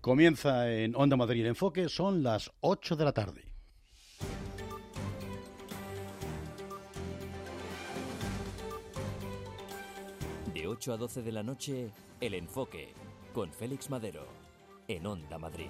Comienza en Onda Madrid el enfoque, son las 8 de la tarde. De 8 a 12 de la noche, el enfoque, con Félix Madero, en Onda Madrid.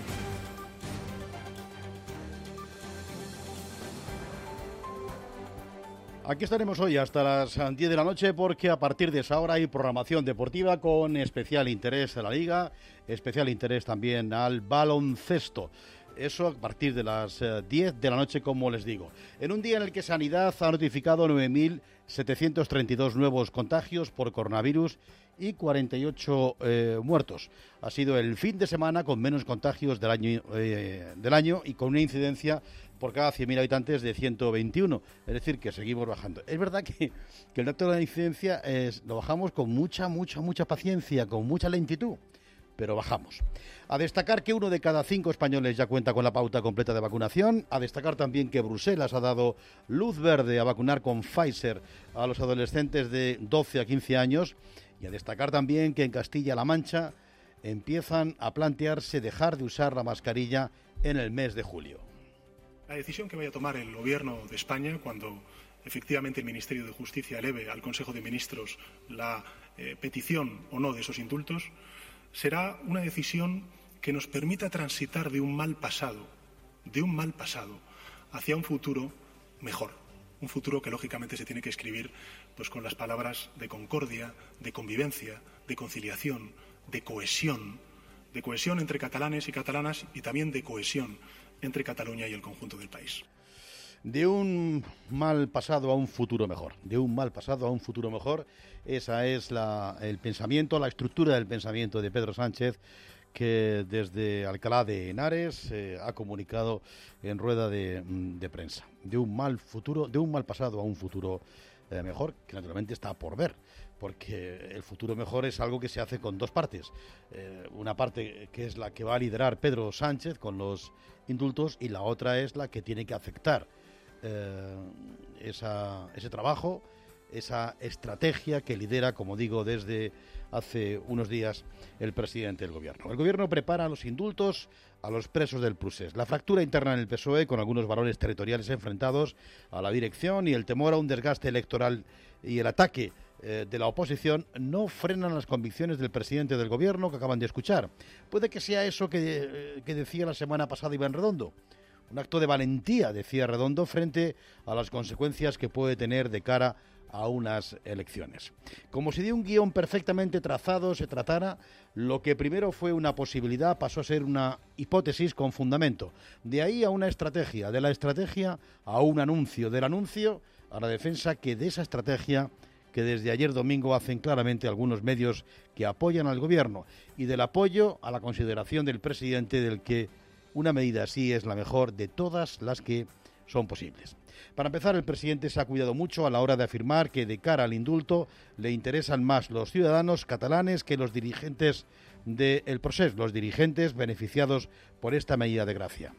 Aquí estaremos hoy hasta las 10 de la noche porque a partir de esa hora hay programación deportiva con especial interés a la Liga, especial interés también al baloncesto. Eso a partir de las 10 de la noche, como les digo. En un día en el que Sanidad ha notificado 9.732 nuevos contagios por coronavirus y 48 muertos. Ha sido el fin de semana con menos contagios del año y con una incidencia por cada 100.000 habitantes de 121. Es decir, que seguimos bajando. Es verdad que el dato de la incidencia lo bajamos con mucha paciencia, con mucha lentitud, pero bajamos. A destacar que 1 de cada 5 españoles ya cuenta con la pauta completa de vacunación. A destacar también que Bruselas ha dado luz verde a vacunar con Pfizer a los adolescentes de 12 a 15 años. Y a destacar también que en Castilla-La Mancha empiezan a plantearse dejar de usar la mascarilla en el mes de julio. La decisión que vaya a tomar el Gobierno de España cuando efectivamente el Ministerio de Justicia eleve al Consejo de Ministros la petición o no de esos indultos, será una decisión que nos permita transitar de un mal pasado hacia un futuro mejor. Un futuro que lógicamente se tiene que escribir pues con las palabras de concordia, de convivencia, de conciliación, de cohesión entre catalanes y catalanas y también de cohesión entre Cataluña y el conjunto del país. De un mal pasado a un futuro mejor. Esa es el pensamiento, la estructura del pensamiento de Pedro Sánchez, que desde Alcalá de Henares ha comunicado en rueda de prensa. De un mal pasado a un futuro mejor, que naturalmente está por ver, porque el futuro mejor es algo que se hace con dos partes. Una parte que es la que va a liderar Pedro Sánchez con los indultos y la otra es la que tiene que aceptar ese trabajo, esa estrategia que lidera, como digo, desde hace unos días el presidente del Gobierno. El Gobierno prepara los indultos a los presos del Procés. La fractura interna en el PSOE, con algunos valores territoriales enfrentados a la dirección y el temor a un desgaste electoral y el ataque de la oposición, no frenan las convicciones del presidente del Gobierno que acaban de escuchar. Puede que sea eso que decía la semana pasada Iván Redondo. Un acto de valentía, decía Redondo, frente a las consecuencias que puede tener de cara a unas elecciones. Como si de un guión perfectamente trazado se tratara, lo que primero fue una posibilidad pasó a ser una hipótesis con fundamento. De ahí a una estrategia, de la estrategia a un anuncio, del anuncio a la defensa que de esa estrategia que desde ayer domingo hacen claramente algunos medios que apoyan al Gobierno y del apoyo a la consideración del presidente del que una medida así es la mejor de todas las que son posibles. Para empezar, el presidente se ha cuidado mucho a la hora de afirmar que de cara al indulto le interesan más los ciudadanos catalanes que los dirigentes del Procés, los dirigentes beneficiados por esta medida de gracia.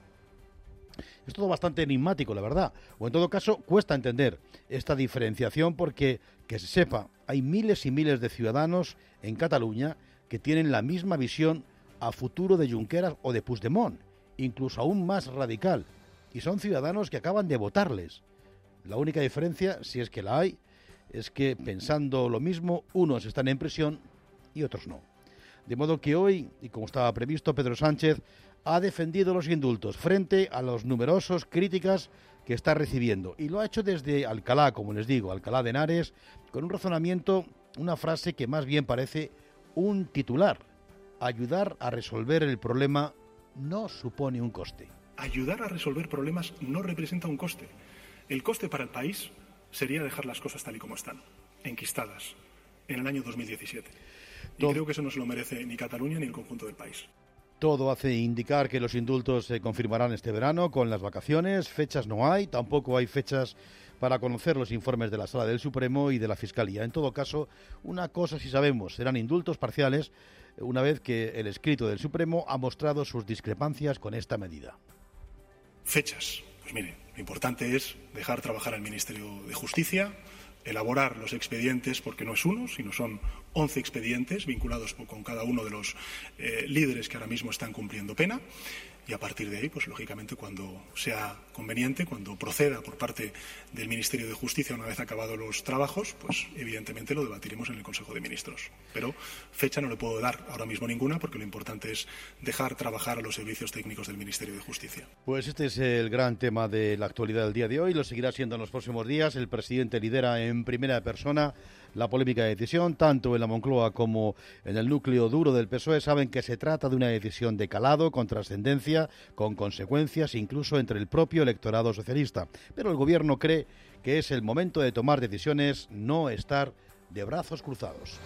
Es todo bastante enigmático, la verdad, o en todo caso cuesta entender esta diferenciación porque, que se sepa, hay miles y miles de ciudadanos en Cataluña que tienen la misma visión a futuro de Junqueras o de Puigdemont, incluso aún más radical, y son ciudadanos que acaban de votarles. La única diferencia, si es que la hay, es que pensando lo mismo, unos están en prisión y otros no. De modo que hoy, y como estaba previsto, Pedro Sánchez ha defendido los indultos frente a las numerosas críticas que está recibiendo. Y lo ha hecho desde Alcalá, como les digo, Alcalá de Henares, con un razonamiento, una frase que más bien parece un titular. Ayudar a resolver el problema no supone un coste. Ayudar a resolver problemas no representa un coste. El coste para el país sería dejar las cosas tal y como están, enquistadas, en el año 2017. Y creo que eso no se lo merece ni Cataluña ni el conjunto del país. Todo hace indicar que los indultos se confirmarán este verano con las vacaciones. Fechas no hay, tampoco hay fechas para conocer los informes de la Sala del Supremo y de la Fiscalía. En todo caso, una cosa sí sabemos, serán indultos parciales una vez que el escrito del Supremo ha mostrado sus discrepancias con esta medida. Fechas. Pues mire, lo importante es dejar trabajar al Ministerio de Justicia, elaborar los expedientes, porque no es uno, sino son 11 expedientes vinculados con cada uno de los líderes que ahora mismo están cumpliendo pena. Y a partir de ahí, pues lógicamente, cuando sea conveniente, cuando proceda por parte del Ministerio de Justicia, una vez acabados los trabajos, pues evidentemente lo debatiremos en el Consejo de Ministros. Pero fecha no le puedo dar ahora mismo ninguna, porque lo importante es dejar trabajar a los servicios técnicos del Ministerio de Justicia. Pues este es el gran tema de la actualidad del día de hoy, lo seguirá siendo en los próximos días. El presidente lidera en primera persona la polémica decisión, tanto en la Moncloa como en el núcleo duro del PSOE saben que se trata de una decisión de calado, con trascendencia, con consecuencias incluso entre el propio electorado socialista. Pero el Gobierno cree que es el momento de tomar decisiones, no estar de brazos cruzados.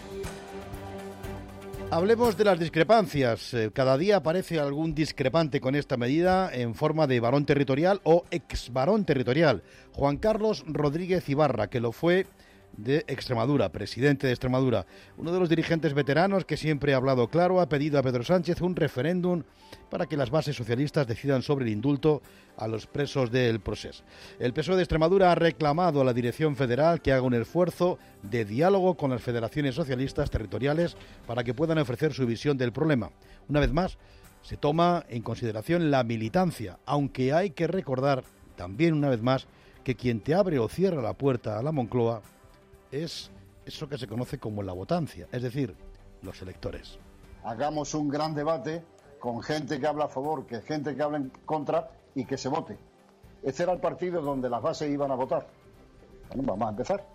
Hablemos de las discrepancias. Cada día aparece algún discrepante con esta medida en forma de varón territorial o ex varón territorial. Juan Carlos Rodríguez Ibarra, que lo fue de Extremadura, presidente de Extremadura, uno de los dirigentes veteranos que siempre ha hablado claro, ha pedido a Pedro Sánchez un referéndum para que las bases socialistas decidan sobre el indulto a los presos del Procés. El PSOE de Extremadura ha reclamado a la Dirección Federal que haga un esfuerzo de diálogo con las federaciones socialistas territoriales para que puedan ofrecer su visión del problema. Una vez más, se toma en consideración la militancia, aunque hay que recordar también una vez más que quien te abre o cierra la puerta a la Moncloa es eso que se conoce como la votancia, es decir, los electores. Hagamos un gran debate con gente que habla a favor, que gente que habla en contra y que se vote. Este era el partido donde las bases iban a votar. Bueno, vamos a empezar.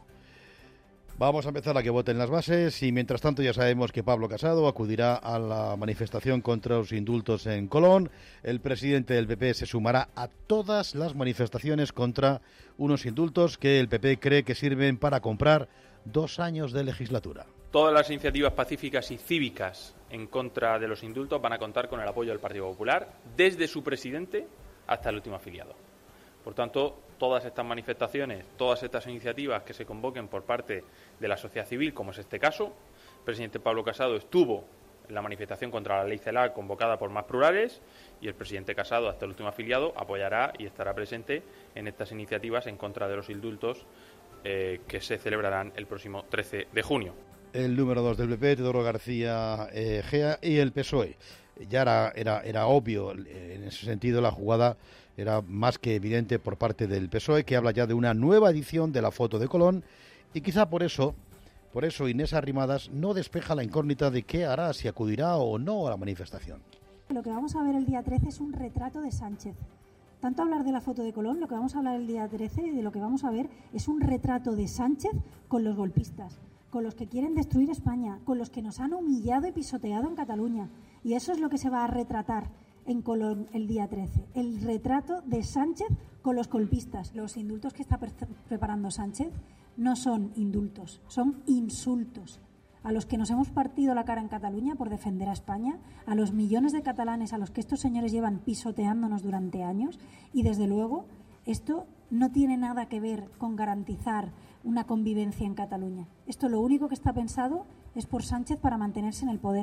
Vamos a empezar a que voten las bases y mientras tanto ya sabemos que Pablo Casado acudirá a la manifestación contra los indultos en Colón. El presidente del PP se sumará a todas las manifestaciones contra unos indultos que el PP cree que sirven para comprar 2 años de legislatura. Todas las iniciativas pacíficas y cívicas en contra de los indultos van a contar con el apoyo del Partido Popular, desde su presidente hasta el último afiliado. Por tanto, todas estas manifestaciones, todas estas iniciativas que se convoquen por parte de la sociedad civil, como es este caso, el presidente Pablo Casado estuvo en la manifestación contra la ley CELA convocada por Más Plurales y el presidente Casado, hasta el último afiliado, apoyará y estará presente en estas iniciativas en contra de los indultos que se celebrarán el próximo 13 de junio. El número 2 del PP, Teodoro García Gea, y el PSOE. Ya era obvio, en ese sentido la jugada era más que evidente por parte del PSOE, que habla ya de una nueva edición de la foto de Colón, y quizá por eso Inés Arrimadas no despeja la incógnita de qué hará, si acudirá o no a la manifestación. Lo que vamos a ver el día 13 es un retrato de Sánchez. Tanto hablar de la foto de Colón, lo que vamos a hablar el día 13 y de lo que vamos a ver es un retrato de Sánchez con los golpistas, con los que quieren destruir España, con los que nos han humillado y pisoteado en Cataluña. Y eso es lo que se va a retratar en Colón el día 13, el retrato de Sánchez con los golpistas. Los indultos que está preparando Sánchez no son indultos, son insultos. A los que nos hemos partido la cara en Cataluña por defender a España, a los millones de catalanes a los que estos señores llevan pisoteándonos durante años, y desde luego esto no tiene nada que ver con garantizar una convivencia en Cataluña. Esto lo único que está pensado es por Sánchez para mantenerse en el poder.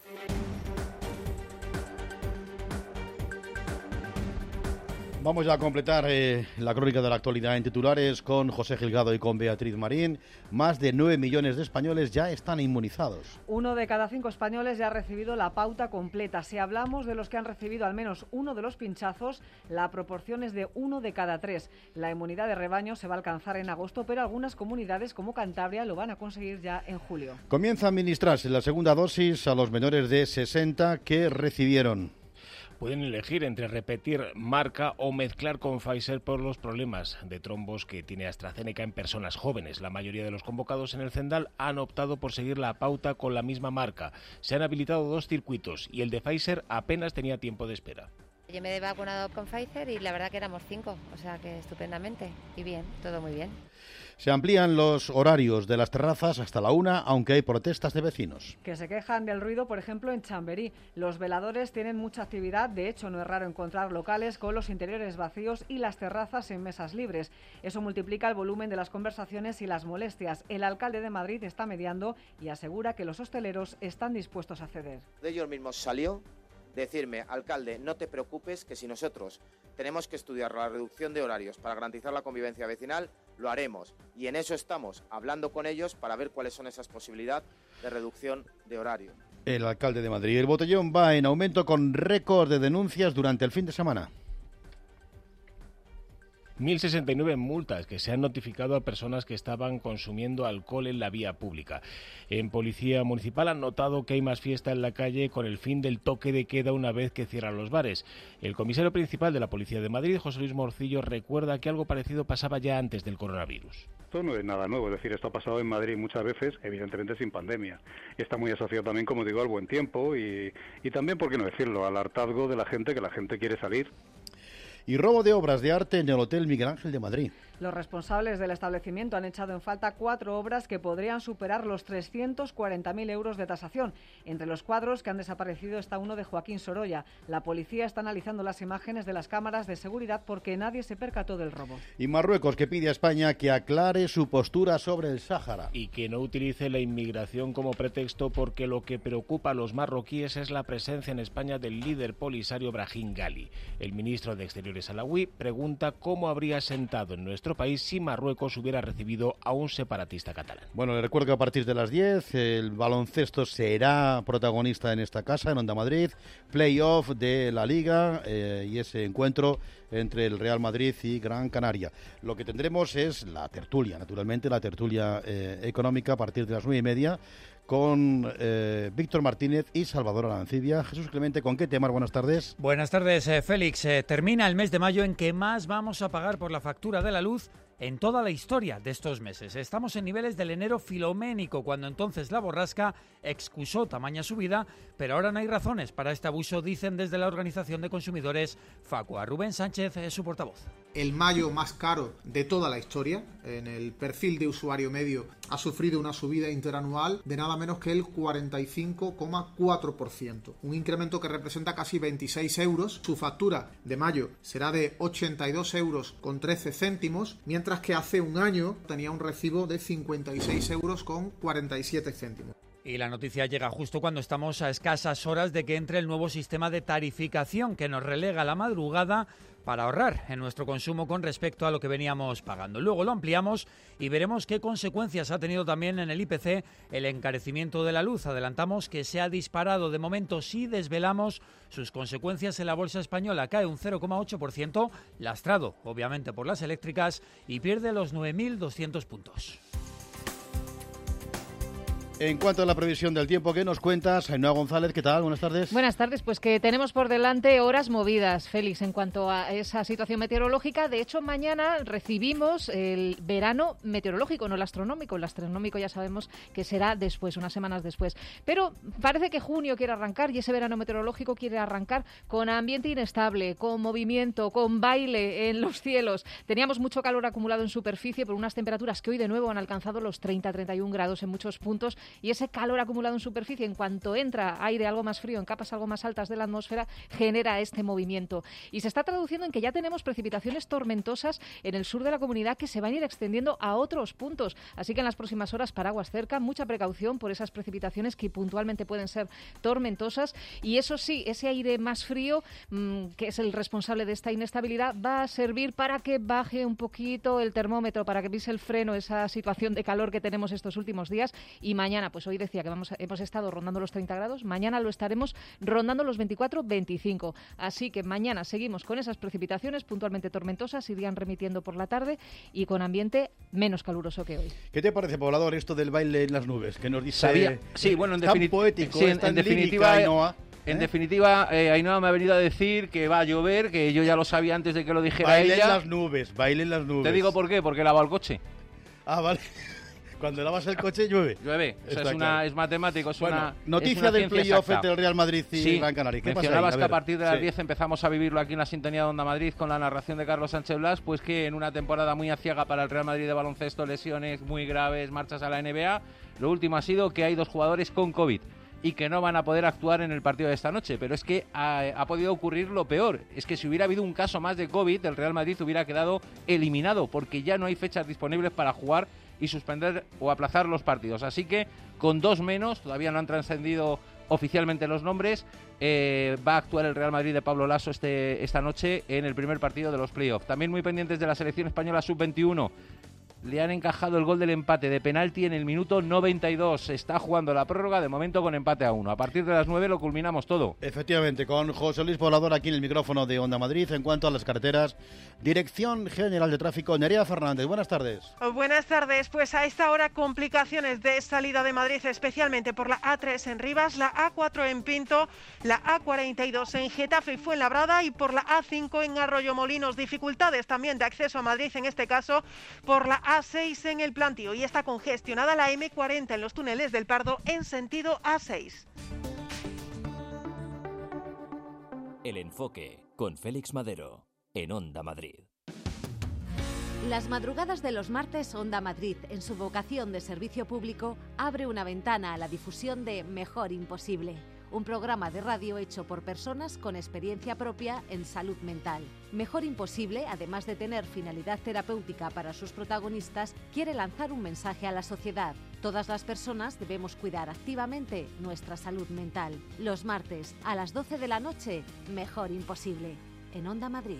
Vamos ya a completar la crónica de la actualidad en titulares con José Gilgado y con Beatriz Marín. Más de 9 millones de españoles ya están inmunizados. 1 de cada 5 españoles ya ha recibido la pauta completa. Si hablamos de los que han recibido al menos uno de los pinchazos, la proporción es de 1 de cada 3. La inmunidad de rebaño se va a alcanzar en agosto, pero algunas comunidades como Cantabria lo van a conseguir ya en julio. Comienza a administrarse la segunda dosis a los menores de 60 que recibieron. Pueden elegir entre repetir marca o mezclar con Pfizer por los problemas de trombos que tiene AstraZeneca en personas jóvenes. La mayoría de los convocados en el Cendal han optado por seguir la pauta con la misma marca. Se han habilitado 2 circuitos y el de Pfizer apenas tenía tiempo de espera. Yo me he vacunado con Pfizer y la verdad que éramos 5, o sea que estupendamente y bien, todo muy bien. Se amplían los horarios de las terrazas hasta la 1, aunque hay protestas de vecinos. Que se quejan del ruido, por ejemplo, en Chamberí. Los veladores tienen mucha actividad, de hecho no es raro encontrar locales con los interiores vacíos y las terrazas en mesas libres. Eso multiplica el volumen de las conversaciones y las molestias. El alcalde de Madrid está mediando y asegura que los hosteleros están dispuestos a ceder. De ellos mismos salió decirme, alcalde, no te preocupes, que si nosotros tenemos que estudiar la reducción de horarios para garantizar la convivencia vecinal, lo haremos. Y en eso estamos, hablando con ellos para ver cuáles son esas posibilidades de reducción de horario. El alcalde de Madrid. El botellón va en aumento con récord de denuncias durante el fin de semana. 1.069 multas que se han notificado a personas que estaban consumiendo alcohol en la vía pública. En Policía Municipal han notado que hay más fiesta en la calle con el fin del toque de queda una vez que cierran los bares. El comisario principal de la Policía de Madrid, José Luis Morcillo, recuerda que algo parecido pasaba ya antes del coronavirus. Esto no es nada nuevo, es decir, esto ha pasado en Madrid muchas veces, evidentemente sin pandemia. Está muy asociado también, como digo, al buen tiempo y también, ¿por qué no decirlo?, al hartazgo de la gente, que la gente quiere salir. Y robo de obras de arte en el Hotel Miguel Ángel de Madrid. Los responsables del establecimiento han echado en falta 4 obras que podrían superar los 340.000 euros de tasación. Entre los cuadros que han desaparecido está uno de Joaquín Sorolla. La policía está analizando las imágenes de las cámaras de seguridad porque nadie se percató del robo. Y Marruecos, que pide a España que aclare su postura sobre el Sáhara. Y que no utilice la inmigración como pretexto, porque lo que preocupa a los marroquíes es la presencia en España del líder polisario Brahim Ghali. El ministro de Exteriores alawí pregunta cómo habría sentado en nuestro país si Marruecos hubiera recibido a un separatista catalán. Bueno, les recuerdo que a partir de las 10 el baloncesto será protagonista en esta casa, en Onda Madrid, playoff de la Liga y ese encuentro entre el Real Madrid y Gran Canaria. Lo que tendremos es la tertulia, naturalmente, la tertulia económica a partir de las 9:30 con Víctor Martínez y Salvador Arancibia. Jesús Clemente, ¿con qué temas? Buenas tardes. Buenas tardes, Félix. Termina el mes de mayo en que más vamos a pagar por la factura de la luz en toda la historia de estos meses. Estamos en niveles del enero filoménico, cuando entonces la borrasca excusó tamaña subida, pero ahora no hay razones para este abuso, dicen desde la Organización de Consumidores Facua. Rubén Sánchez es su portavoz. El mayo más caro de toda la historia, en el perfil de usuario medio, ha sufrido una subida interanual de nada menos que el 45,4%, un incremento que representa casi 26 euros. Su factura de mayo será de 82 euros con 13 céntimos, mientras que hace un año tenía un recibo de 56 euros con 47 céntimos. Y la noticia llega justo cuando estamos a escasas horas de que entre el nuevo sistema de tarificación que nos relega a la madrugada para ahorrar en nuestro consumo con respecto a lo que veníamos pagando. Luego lo ampliamos y veremos qué consecuencias ha tenido también en el IPC el encarecimiento de la luz. Adelantamos que se ha disparado. De momento sí desvelamos sus consecuencias en la bolsa española. Cae un 0,8%, lastrado obviamente por las eléctricas, y pierde los 9.200 puntos. En cuanto a la previsión del tiempo, ¿qué nos cuentas? Ainhoa González, ¿qué tal? Buenas tardes. Buenas tardes, pues que tenemos por delante horas movidas, Félix, en cuanto a esa situación meteorológica. De hecho, mañana recibimos el verano meteorológico, no el astronómico. El astronómico ya sabemos que será después, unas semanas después. Pero parece que junio quiere arrancar y ese verano meteorológico quiere arrancar con ambiente inestable, con movimiento, con baile en los cielos. Teníamos mucho calor acumulado en superficie por unas temperaturas que hoy de nuevo han alcanzado los 30-31 grados en muchos puntos. Y ese calor acumulado en superficie, en cuanto entra aire algo más frío en capas algo más altas de la atmósfera, genera este movimiento. Y se está traduciendo en que ya tenemos precipitaciones tormentosas en el sur de la comunidad que se van a ir extendiendo a otros puntos. Así que en las próximas horas, paraguas cerca, mucha precaución por esas precipitaciones que puntualmente pueden ser tormentosas. Y eso sí, ese aire más frío, que es el responsable de esta inestabilidad, va a servir para que baje un poquito el termómetro, para que pise el freno esa situación de calor que tenemos estos últimos días. Y mañana, pues hoy decía que hemos estado rondando los 30 grados, mañana lo estaremos rondando los 24-25. Así que mañana seguimos con esas precipitaciones puntualmente tormentosas, irían remitiendo por la tarde y con ambiente menos caluroso que hoy. ¿Qué te parece, poblador, esto del baile en las nubes? Que nos dice... Sí, bueno, tan poético, sí, en definitiva, Ainhoa. En definitiva, Ainhoa me ha venido a decir que va a llover, que yo ya lo sabía antes de que lo dijera baile ella. Baile en las nubes. Te digo por qué, porque lavo el coche. Ah, vale. Cuando lavas el coche llueve. Llueve, es matemático, es una noticia del playoff entre el Real Madrid y Gran Canaria. ¿Qué mencionabas que a partir de las 10 empezamos a vivirlo aquí en la sintonía de Onda Madrid con la narración de Carlos Sánchez Blas, pues que en una temporada muy aciaga para el Real Madrid de baloncesto, lesiones muy graves, marchas a la NBA, lo último ha sido que hay 2 jugadores con COVID y que no van a poder actuar en el partido de esta noche, pero es que ha podido ocurrir lo peor, es que si hubiera habido un caso más de COVID, el Real Madrid hubiera quedado eliminado, porque ya no hay fechas disponibles para jugar y suspender o aplazar los partidos. Así que con 2 menos, todavía no han trascendido oficialmente los nombres, va a actuar el Real Madrid de Pablo Laso esta noche en el primer partido de los playoffs. También muy pendientes de la selección española sub-21, le han encajado el gol del empate de penalti en el minuto 92. Está jugando la prórroga, de momento con empate a 1. A partir de las 9 lo culminamos todo. Efectivamente, con José Luis Poblador aquí en el micrófono de Onda Madrid. En cuanto a las carreteras, Dirección General de Tráfico, Nerea Fernández. Buenas tardes. Buenas tardes. Pues a esta hora complicaciones de salida de Madrid, especialmente por la A3 en Rivas, la A4 en Pinto, la A42 en Getafe y Fuenlabrada y por la A5 en Arroyomolinos. Dificultades también de acceso a Madrid, en este caso por la A6 en el Plantío, y está congestionada la M40 en los túneles del Pardo en sentido A6. El Enfoque, con Félix Madero, en Onda Madrid. Las madrugadas de los martes, Onda Madrid, en su vocación de servicio público, abre una ventana a la difusión de Mejor Imposible, un programa de radio hecho por personas con experiencia propia en salud mental. Mejor Imposible, además de tener finalidad terapéutica para sus protagonistas, quiere lanzar un mensaje a la sociedad. Todas las personas debemos cuidar activamente nuestra salud mental. Los martes, a las 12 de la noche, Mejor Imposible, en Onda Madrid.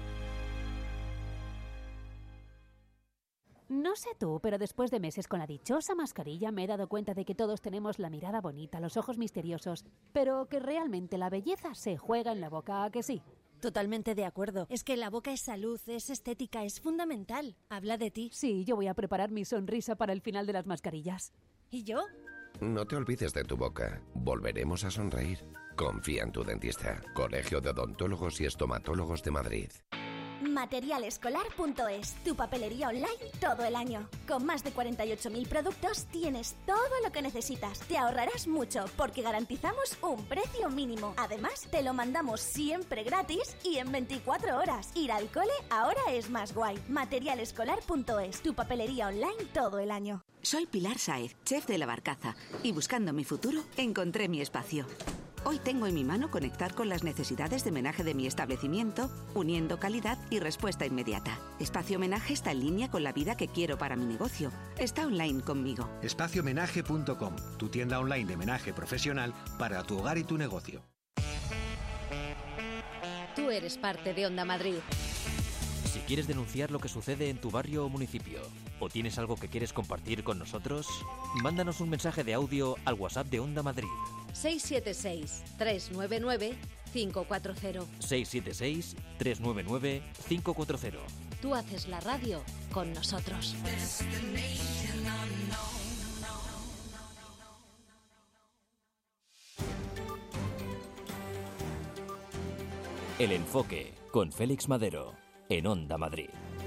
No sé tú, pero después de meses con la dichosa mascarilla me he dado cuenta de que todos tenemos la mirada bonita, los ojos misteriosos, pero que realmente la belleza se juega en la boca, ¿a que sí? Totalmente de acuerdo. Es que la boca es salud, es estética, es fundamental. Habla de ti. Sí, yo voy a preparar mi sonrisa para el final de las mascarillas. ¿Y yo? No te olvides de tu boca. Volveremos a sonreír. Confía en tu dentista. Colegio de Odontólogos y Estomatólogos de Madrid. Materialescolar.es, tu papelería online todo el año. Con más de 48.000 productos tienes todo lo que necesitas. Te ahorrarás mucho porque garantizamos un precio mínimo. Además, te lo mandamos siempre gratis y en 24 horas. Ir al cole ahora es más guay. Materialescolar.es, tu papelería online todo el año. Soy Pilar Sáez, chef de La Barcaza, y buscando mi futuro encontré mi espacio. Hoy tengo en mi mano conectar con las necesidades de homenaje de mi establecimiento, uniendo calidad y respuesta inmediata. Espacio Homenaje está en línea con la vida que quiero para mi negocio. Está online conmigo. Espaciohomenaje.com, tu tienda online de homenaje profesional para tu hogar y tu negocio. Tú eres parte de Onda Madrid. Si quieres denunciar lo que sucede en tu barrio o municipio, o tienes algo que quieres compartir con nosotros, mándanos un mensaje de audio al WhatsApp de Onda Madrid. 676-399-540. 676-399-540. Tú haces la radio con nosotros. El Enfoque, con Félix Madero, en Onda Madrid.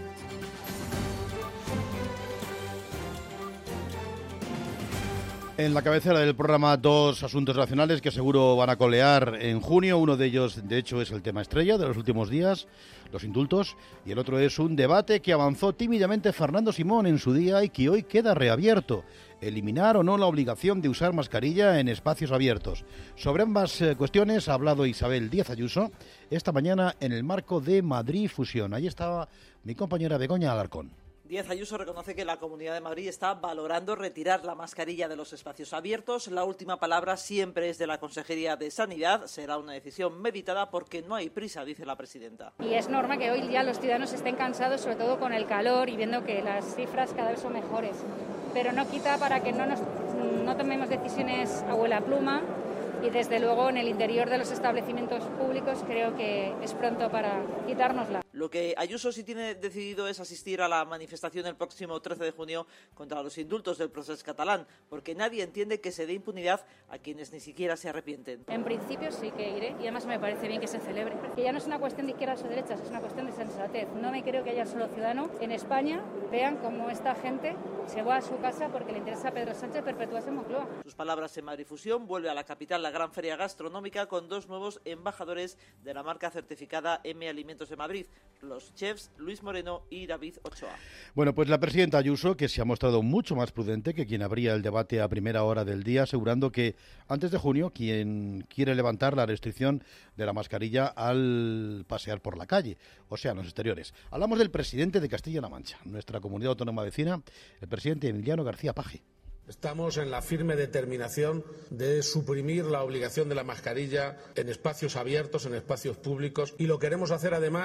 En la cabecera del programa, dos asuntos nacionales que seguro van a colear en junio. Uno de ellos, de hecho, es el tema estrella de los últimos días, los indultos, y el otro es un debate que avanzó tímidamente Fernando Simón en su día y que hoy queda reabierto: eliminar o no la obligación de usar mascarilla en espacios abiertos. Sobre ambas cuestiones ha hablado Isabel Díaz Ayuso esta mañana en el marco de Madrid Fusión. Ahí estaba mi compañera Begoña Alarcón. Díaz Ayuso reconoce que la Comunidad de Madrid está valorando retirar la mascarilla de los espacios abiertos. La última palabra siempre es de la Consejería de Sanidad. Será una decisión meditada porque no hay prisa, dice la presidenta. Y es normal que hoy ya los ciudadanos estén cansados, sobre todo con el calor y viendo que las cifras cada vez son mejores. Pero no quita para que no tomemos decisiones a vuela pluma. Y desde luego en el interior de los establecimientos públicos creo que es pronto para quitárnosla. Lo que Ayuso sí tiene decidido es asistir a la manifestación el próximo 13 de junio contra los indultos del procés catalán, porque nadie entiende que se dé impunidad a quienes ni siquiera se arrepienten. En principio sí que iré y además me parece bien que se celebre. Que ya no es una cuestión de izquierdas o derechas, es una cuestión de sensatez. No me creo que haya solo ciudadano en España vean cómo esta gente se va a su casa porque le interesa a Pedro Sánchez perpetuarse en Moncloa. Sus palabras en Madrid Fusión: vuelve a la capital la gran feria gastronómica con dos nuevos embajadores de la marca certificada M Alimentos de Madrid, los chefs Luis Moreno y David Ochoa. Bueno, pues la presidenta Ayuso, que se ha mostrado mucho más prudente que quien abría el debate a primera hora del día, asegurando que antes de junio quien quiere levantar la restricción de la mascarilla al pasear por la calle, o sea, en los exteriores. Hablamos del presidente de Castilla-La Mancha, nuestra comunidad autónoma vecina, el presidente Emiliano García Paje. Estamos en la firme determinación de suprimir la obligación de la mascarilla en espacios abiertos, en espacios públicos, y lo queremos hacer además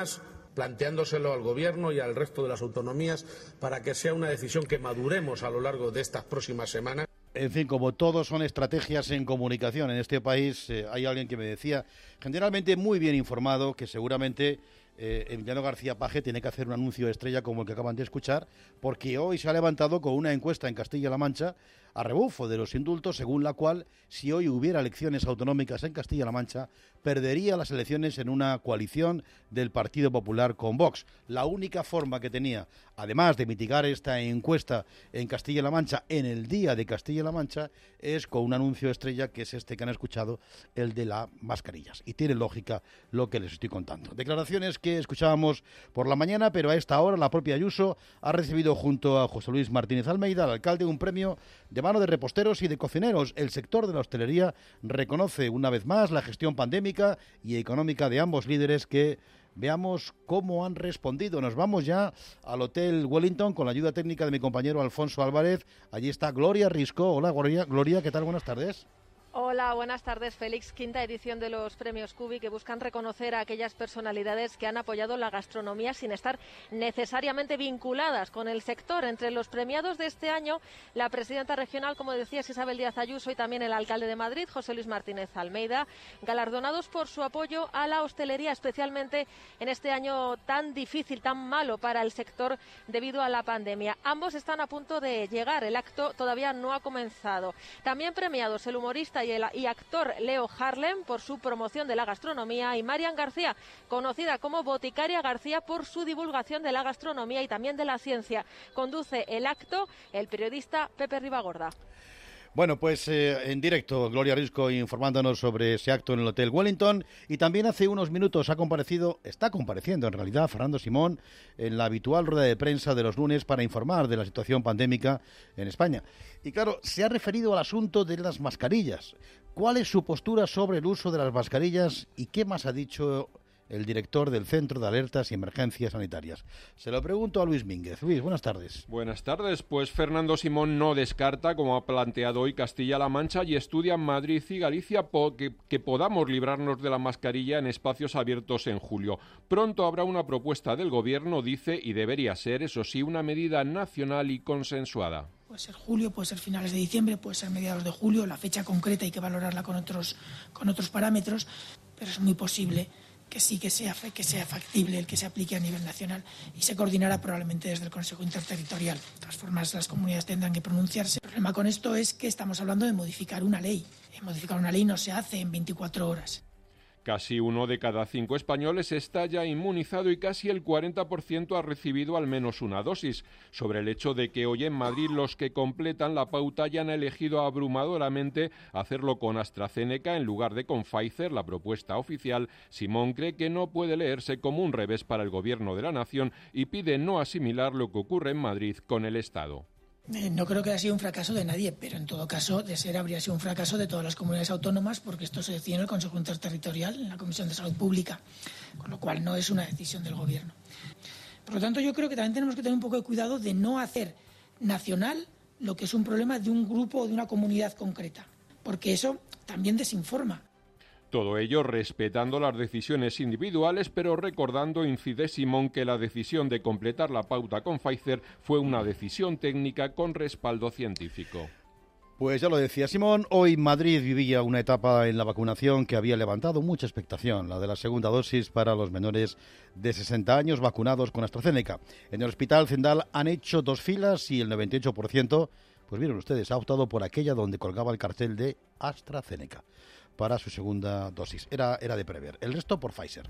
planteándoselo al Gobierno y al resto de las autonomías para que sea una decisión que maduremos a lo largo de estas próximas semanas. En fin, como todo son estrategias en comunicación en este país, hay alguien que me decía, generalmente muy bien informado, que seguramente Emiliano García Paje tiene que hacer un anuncio estrella como el que acaban de escuchar, porque hoy se ha levantado con una encuesta en Castilla-La Mancha a rebufo de los indultos, según la cual, si hoy hubiera elecciones autonómicas en Castilla-La Mancha, perdería las elecciones en una coalición del Partido Popular con Vox. La única forma que tenía, además de mitigar esta encuesta en Castilla-La Mancha, en el día de Castilla-La Mancha, es con un anuncio estrella, que es este que han escuchado, el de las mascarillas. Y tiene lógica lo que les estoy contando. Declaraciones que escuchábamos por la mañana, pero a esta hora la propia Ayuso ha recibido junto a José Luis Martínez Almeida, al alcalde, un premio de mano de reposteros y de cocineros. El sector de la hostelería reconoce una vez más la gestión pandémica y económica de ambos líderes, que veamos cómo han respondido. Nos vamos ya al Hotel Wellington con la ayuda técnica de mi compañero Alfonso Álvarez. Allí está Gloria Risco. Hola, Gloria, ¿qué tal? Buenas tardes. Hola, buenas tardes, Félix. Quinta edición de los premios Cubi, que buscan reconocer a aquellas personalidades que han apoyado la gastronomía sin estar necesariamente vinculadas con el sector. Entre los premiados de este año, la presidenta regional, como decías, Isabel Díaz Ayuso, y también el alcalde de Madrid, José Luis Martínez Almeida, galardonados por su apoyo a la hostelería, especialmente en este año tan difícil, tan malo para el sector debido a la pandemia. Ambos están a punto de llegar, el acto todavía no ha comenzado. También premiados el humorista y actor Leo Harlem por su promoción de la gastronomía, y Marian García, conocida como Boticaria García, por su divulgación de la gastronomía y también de la ciencia. Conduce el acto el periodista Pepe Ribagorda. Bueno, pues en directo, Gloria Risco informándonos sobre ese acto en el Hotel Wellington, y también hace unos minutos está compareciendo en realidad Fernando Simón en la habitual rueda de prensa de los lunes para informar de la situación pandémica en España. Y claro, se ha referido al asunto de las mascarillas. ¿Cuál es su postura sobre el uso de las mascarillas y qué más ha dicho el director del Centro de Alertas y Emergencias Sanitarias? Se lo pregunto a Luis Mínguez. Luis, buenas tardes. Buenas tardes. Pues Fernando Simón no descarta, como ha planteado hoy Castilla-La Mancha, y estudia Madrid y Galicia, que podamos librarnos de la mascarilla en espacios abiertos en julio. Pronto habrá una propuesta del Gobierno, dice, y debería ser, eso sí, una medida nacional y consensuada. Puede ser julio, puede ser finales de diciembre, puede ser mediados de julio. La fecha concreta hay que valorarla con otros parámetros, pero es muy posible que sí que sea factible el que se aplique a nivel nacional, y se coordinará probablemente desde el Consejo Interterritorial. De todas formas, las comunidades tendrán que pronunciarse. El problema con esto es que estamos hablando de modificar una ley. Y modificar una ley no se hace en 24 horas. Casi 1 de cada 5 españoles está ya inmunizado y casi el 40% ha recibido al menos una dosis. Sobre el hecho de que hoy en Madrid los que completan la pauta ya han elegido abrumadoramente hacerlo con AstraZeneca en lugar de con Pfizer, la propuesta oficial, Simón cree que no puede leerse como un revés para el Gobierno de la Nación y pide no asimilar lo que ocurre en Madrid con el Estado. No creo que haya sido un fracaso de nadie, pero en todo caso, de ser, habría sido un fracaso de todas las comunidades autónomas, porque esto se decide en el Consejo Interterritorial, en la Comisión de Salud Pública, con lo cual no es una decisión del Gobierno. Por lo tanto, yo creo que también tenemos que tener un poco de cuidado de no hacer nacional lo que es un problema de un grupo o de una comunidad concreta, porque eso también desinforma. Todo ello respetando las decisiones individuales, pero recordando, incide Simón, que la decisión de completar la pauta con Pfizer fue una decisión técnica con respaldo científico. Pues ya lo decía Simón, hoy Madrid vivía una etapa en la vacunación que había levantado mucha expectación, la de la segunda dosis para los menores de 60 años vacunados con AstraZeneca. En el Hospital Zendal han hecho 2 filas y el 98%, pues vieron ustedes, ha optado por aquella donde colgaba el cartel de AstraZeneca para su segunda dosis. Era de prever. El resto por Pfizer.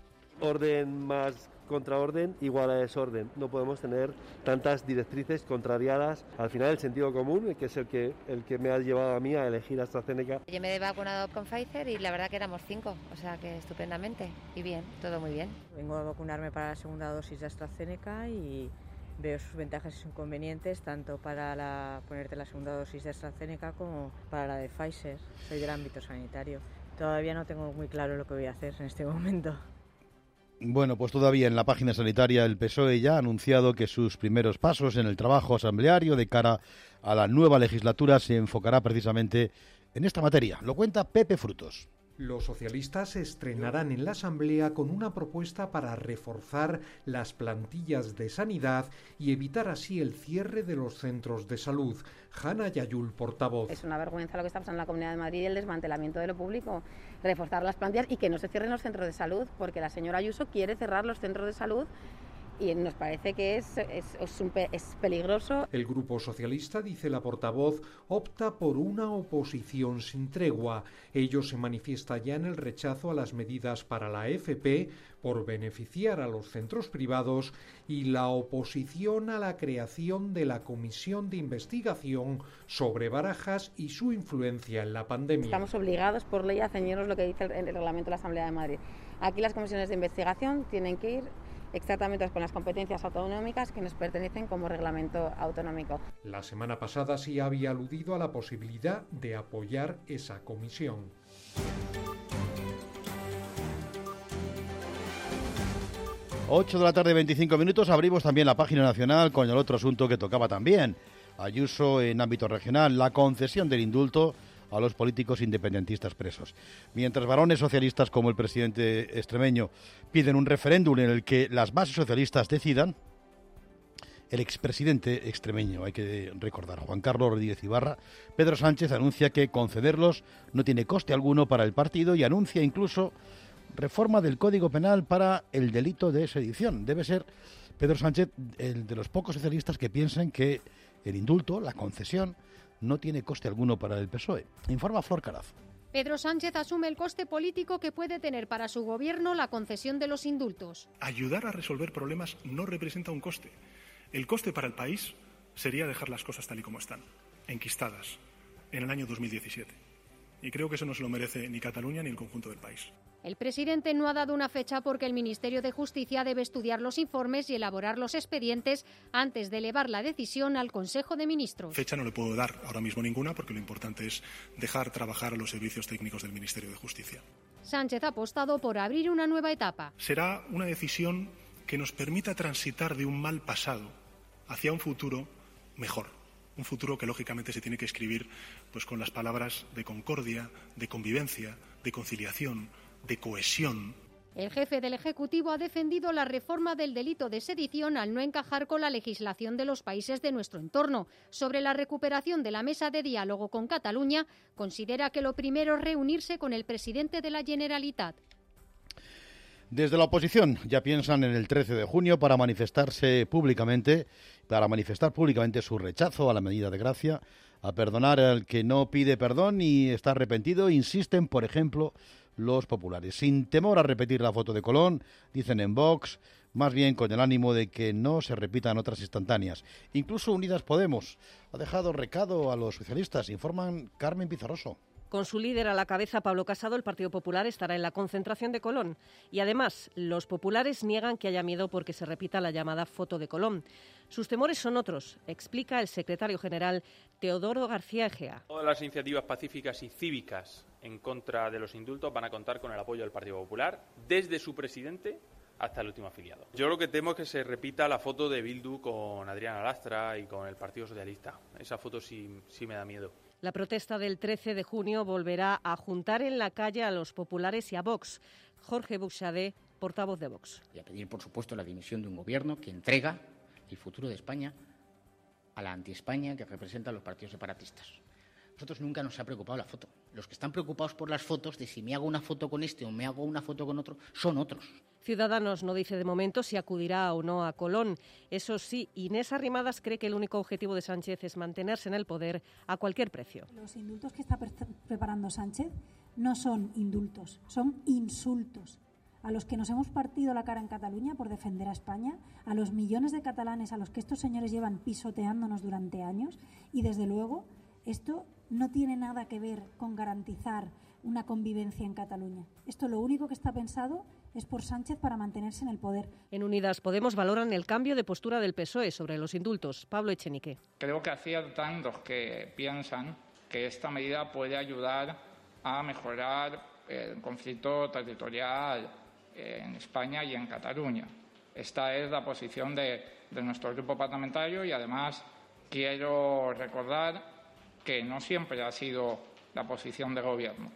Orden más contraorden igual a desorden. No podemos tener tantas directrices contrariadas. Al final el sentido común, que es el que me ha llevado a mí a elegir AstraZeneca. Yo me he vacunado con Pfizer y la verdad que éramos 5, o sea que estupendamente y bien, todo muy bien. Vengo a vacunarme para la segunda dosis de AstraZeneca y veo sus ventajas y sus inconvenientes, tanto para ponerte la segunda dosis de AstraZeneca como para la de Pfizer. Soy del ámbito sanitario. Todavía no tengo muy claro lo que voy a hacer en este momento. Bueno, pues todavía en la página sanitaria el PSOE ya ha anunciado que sus primeros pasos en el trabajo asambleario de cara a la nueva legislatura se enfocará precisamente en esta materia. Lo cuenta Pepe Frutos. Los socialistas estrenarán en la Asamblea con una propuesta para reforzar las plantillas de sanidad y evitar así el cierre de los centros de salud. Hanna Yayul, portavoz. Es una vergüenza lo que está pasando en la Comunidad de Madrid y el desmantelamiento de lo público. Reforzar las plantillas y que no se cierren los centros de salud, porque la señora Ayuso quiere cerrar los centros de salud y nos parece que es peligroso. El Grupo Socialista, dice la portavoz, opta por una oposición sin tregua. Ello se manifiesta ya en el rechazo a las medidas para la FP por beneficiar a los centros privados y la oposición a la creación de la Comisión de Investigación sobre Barajas y su influencia en la pandemia. Estamos obligados por ley a ceñirnos lo que dice el reglamento de la Asamblea de Madrid. Aquí las comisiones de investigación tienen que ir exactamente con las competencias autonómicas que nos pertenecen como reglamento autonómico. La semana pasada sí había aludido a la posibilidad de apoyar esa comisión. Ocho de la tarde, 25 minutos. Abrimos también la página nacional con el otro asunto que tocaba también Ayuso en ámbito regional, la concesión del indulto a los políticos independentistas presos. Mientras varones socialistas como el presidente extremeño piden un referéndum en el que las bases socialistas decidan, el expresidente extremeño, hay que recordar, Juan Carlos Rodríguez Ibarra, Pedro Sánchez anuncia que concederlos no tiene coste alguno para el partido y anuncia incluso reforma del Código Penal para el delito de sedición. Debe ser Pedro Sánchez el de los pocos socialistas que piensan que el indulto, la concesión, no tiene coste alguno para el PSOE. Informa Flor Caraz. Pedro Sánchez asume el coste político que puede tener para su gobierno la concesión de los indultos. Ayudar a resolver problemas no representa un coste. El coste para el país sería dejar las cosas tal y como están, enquistadas, en el año 2017. Y creo que eso no se lo merece ni Cataluña ni el conjunto del país. El presidente no ha dado una fecha porque el Ministerio de Justicia debe estudiar los informes y elaborar los expedientes antes de elevar la decisión al Consejo de Ministros. Fecha no le puedo dar ahora mismo ninguna porque lo importante es dejar trabajar a los servicios técnicos del Ministerio de Justicia. Sánchez ha apostado por abrir una nueva etapa. Será una decisión que nos permita transitar de un mal pasado hacia un futuro mejor. Un futuro que lógicamente se tiene que escribir pues con las palabras de concordia, de convivencia, de conciliación, de cohesión. El jefe del Ejecutivo ha defendido la reforma del delito de sedición al no encajar con la legislación de los países de nuestro entorno. Sobre la recuperación de la mesa de diálogo con Cataluña, considera que lo primero es reunirse con el presidente de la Generalitat. Desde la oposición ya piensan en el 13 de junio para manifestar públicamente su rechazo a la medida de gracia, a perdonar al que no pide perdón y está arrepentido. Insisten, por ejemplo, los populares. Sin temor a repetir la foto de Colón, dicen en Vox, más bien con el ánimo de que no se repitan otras instantáneas. Incluso Unidas Podemos ha dejado recado a los socialistas, informan Carmen Pizarroso. Con su líder a la cabeza, Pablo Casado, el Partido Popular estará en la concentración de Colón. Y además, los populares niegan que haya miedo porque se repita la llamada foto de Colón. Sus temores son otros, explica el secretario general Teodoro García Egea. Todas las iniciativas pacíficas y cívicas en contra de los indultos van a contar con el apoyo del Partido Popular, desde su presidente hasta el último afiliado. Yo lo que temo es que se repita la foto de Bildu con Adriana Lastra y con el Partido Socialista. Esa foto sí me da miedo. La protesta del 13 de junio volverá a juntar en la calle a los populares y a Vox. Jorge Buxadé, portavoz de Vox. Y a pedir, por supuesto, la dimisión de un gobierno que entrega el futuro de España a la anti-España que representa a los partidos separatistas. A nosotros nunca nos ha preocupado la foto. Los que están preocupados por las fotos, de si me hago una foto con este o me hago una foto con otro, son otros. Ciudadanos no dice de momento si acudirá o no a Colón. Eso sí, Inés Arrimadas cree que el único objetivo de Sánchez es mantenerse en el poder a cualquier precio. Los indultos que está preparando Sánchez no son indultos, son insultos. A los que nos hemos partido la cara en Cataluña por defender a España, a los millones de catalanes a los que estos señores llevan pisoteándonos durante años, y desde luego esto no tiene nada que ver con garantizar una convivencia en Cataluña. Esto lo único que está pensado es por Sánchez para mantenerse en el poder. En Unidas Podemos valoran el cambio de postura del PSOE sobre los indultos. Pablo Echenique. Creo que aciertan los que piensan que esta medida puede ayudar a mejorar el conflicto territorial en España y en Cataluña. Esta es la posición de nuestro grupo parlamentario y además quiero recordar que no siempre ha sido la posición del Gobierno.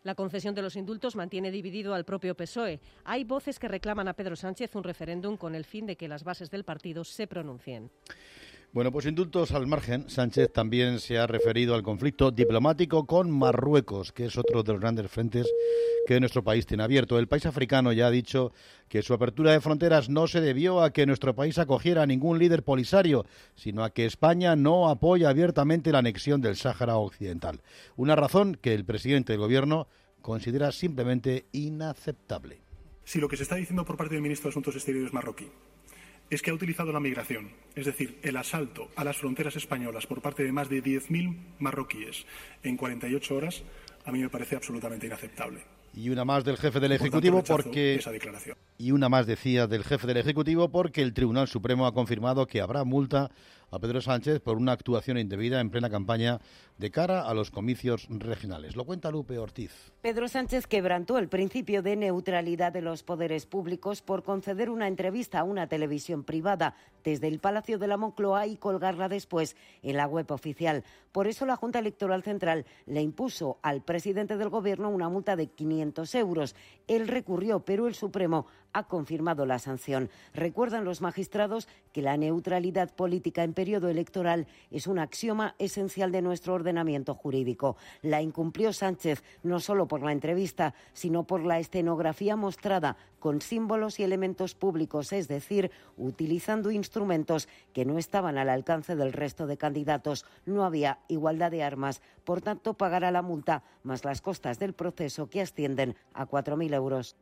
La concesión de los indultos mantiene dividido al propio PSOE. Hay voces que reclaman a Pedro Sánchez un referéndum con el fin de que las bases del partido se pronuncien. Bueno, pues indultos al margen. Sánchez también se ha referido al conflicto diplomático con Marruecos, que es otro de los grandes frentes que nuestro país tiene abierto. El país africano ya ha dicho que su apertura de fronteras no se debió a que nuestro país acogiera a ningún líder polisario, sino a que España no apoya abiertamente la anexión del Sáhara Occidental. Una razón que el presidente del Gobierno considera simplemente inaceptable. Si lo que se está diciendo por parte del ministro de Asuntos Exteriores marroquí es que ha utilizado la migración, es decir, el asalto a las fronteras españolas por parte de más de 10.000 marroquíes en 48 horas, a mí me parece absolutamente inaceptable. Y una más del jefe del Ejecutivo porque esa declaración. Y una más decía del jefe del Ejecutivo porque el Tribunal Supremo ha confirmado que habrá multa a Pedro Sánchez por una actuación indebida en plena campaña de cara a los comicios regionales. Lo cuenta Lupe Ortiz. Pedro Sánchez quebrantó el principio de neutralidad de los poderes públicos por conceder una entrevista a una televisión privada desde el Palacio de la Moncloa y colgarla después en la web oficial. Por eso la Junta Electoral Central le impuso al presidente del Gobierno una multa de 500 euros. Él recurrió, pero el Supremo ha confirmado la sanción. Recuerdan los magistrados que la neutralidad política en periodo electoral es un axioma esencial de nuestro ordenamiento jurídico. La incumplió Sánchez no solo por la entrevista, sino por la escenografía mostrada con símbolos y elementos públicos, es decir, utilizando instrumentos que no estaban al alcance del resto de candidatos. No había igualdad de armas, por tanto pagará la multa más las costas del proceso que ascienden a 4.000 euros.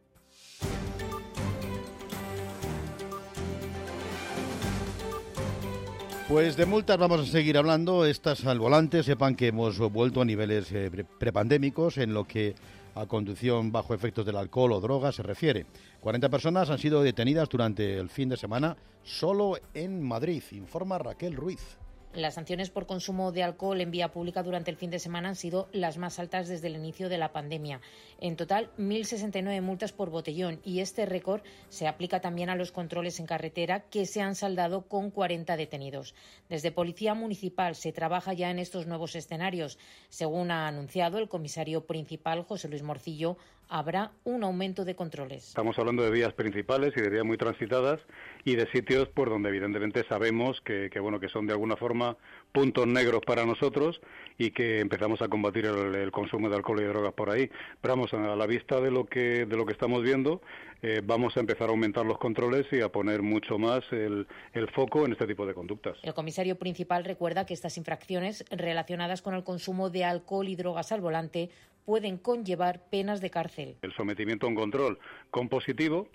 Pues de multas vamos a seguir hablando. Estas al volante, sepan que hemos vuelto a niveles prepandémicos en lo que a conducción bajo efectos del alcohol o drogas se refiere. 40 personas han sido detenidas durante el fin de semana solo en Madrid, informa Raquel Ruiz. Las sanciones por consumo de alcohol en vía pública durante el fin de semana han sido las más altas desde el inicio de la pandemia. En total, 1.069 multas por botellón, y este récord se aplica también a los controles en carretera, que se han saldado con 40 detenidos. Desde Policía Municipal se trabaja ya en estos nuevos escenarios. Según ha anunciado el comisario principal, José Luis Morcillo, habrá un aumento de controles. Estamos hablando de vías principales y de vías muy transitadas y de sitios por donde evidentemente sabemos que son de alguna forma puntos negros para nosotros y que empezamos a combatir el consumo de alcohol y drogas por ahí. Pero vamos, a la vista de lo que estamos viendo, vamos a empezar a aumentar los controles y a poner mucho más el foco en este tipo de conductas. El comisario principal recuerda que estas infracciones relacionadas con el consumo de alcohol y drogas al volante pueden conllevar penas de cárcel. El sometimiento a un control con positivo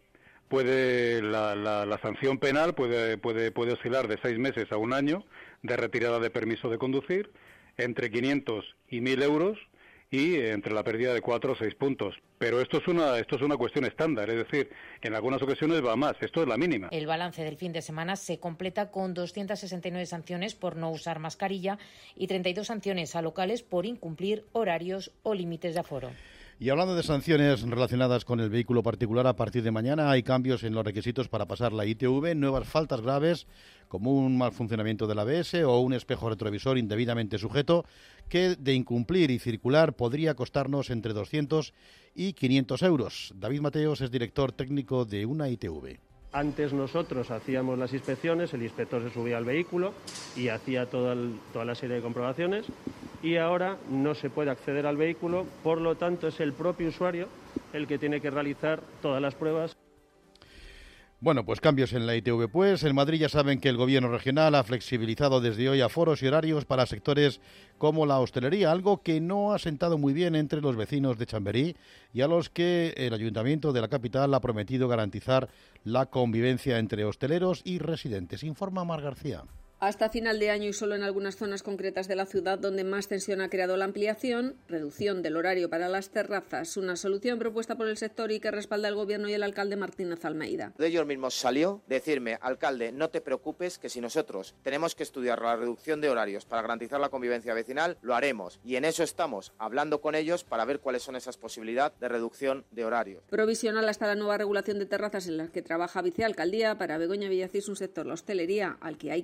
la sanción penal puede oscilar de 6 meses a 1 año de retirada de permiso de conducir, entre 500 y 1.000 euros y entre la pérdida de 4 o 6 puntos. Pero esto es una cuestión estándar, es decir, en algunas ocasiones va más, esto es la mínima. El balance del fin de semana se completa con 269 sanciones por no usar mascarilla y 32 sanciones a locales por incumplir horarios o límites de aforo. Y hablando de sanciones relacionadas con el vehículo particular, a partir de mañana hay cambios en los requisitos para pasar la ITV, nuevas faltas graves como un mal funcionamiento del ABS o un espejo retrovisor indebidamente sujeto, que de incumplir y circular podría costarnos entre 200 y 500 euros. David Mateos es director técnico de una ITV. Antes nosotros hacíamos las inspecciones, el inspector se subía al vehículo y hacía toda la serie de comprobaciones, y ahora no se puede acceder al vehículo, por lo tanto es el propio usuario el que tiene que realizar todas las pruebas. Bueno, pues cambios en la ITV. Pues en Madrid ya saben que el Gobierno regional ha flexibilizado desde hoy aforos y horarios para sectores como la hostelería, algo que no ha sentado muy bien entre los vecinos de Chamberí y a los que el Ayuntamiento de la capital ha prometido garantizar la convivencia entre hosteleros y residentes. Informa Mar García. Hasta final de año y solo en algunas zonas concretas de la ciudad donde más tensión ha creado la ampliación, reducción del horario para las terrazas, una solución propuesta por el sector y que respalda el Gobierno y el alcalde Martínez Almeida. De ellos mismos salió decirme, alcalde, no te preocupes, que si nosotros tenemos que estudiar la reducción de horarios para garantizar la convivencia vecinal, lo haremos. Y en eso estamos, hablando con ellos para ver cuáles son esas posibilidades de reducción de horarios. Provisional hasta la nueva regulación de terrazas en la que trabaja Vicealcaldía. Para Begoña Villacís, un sector, la hostelería, al que hay que seguir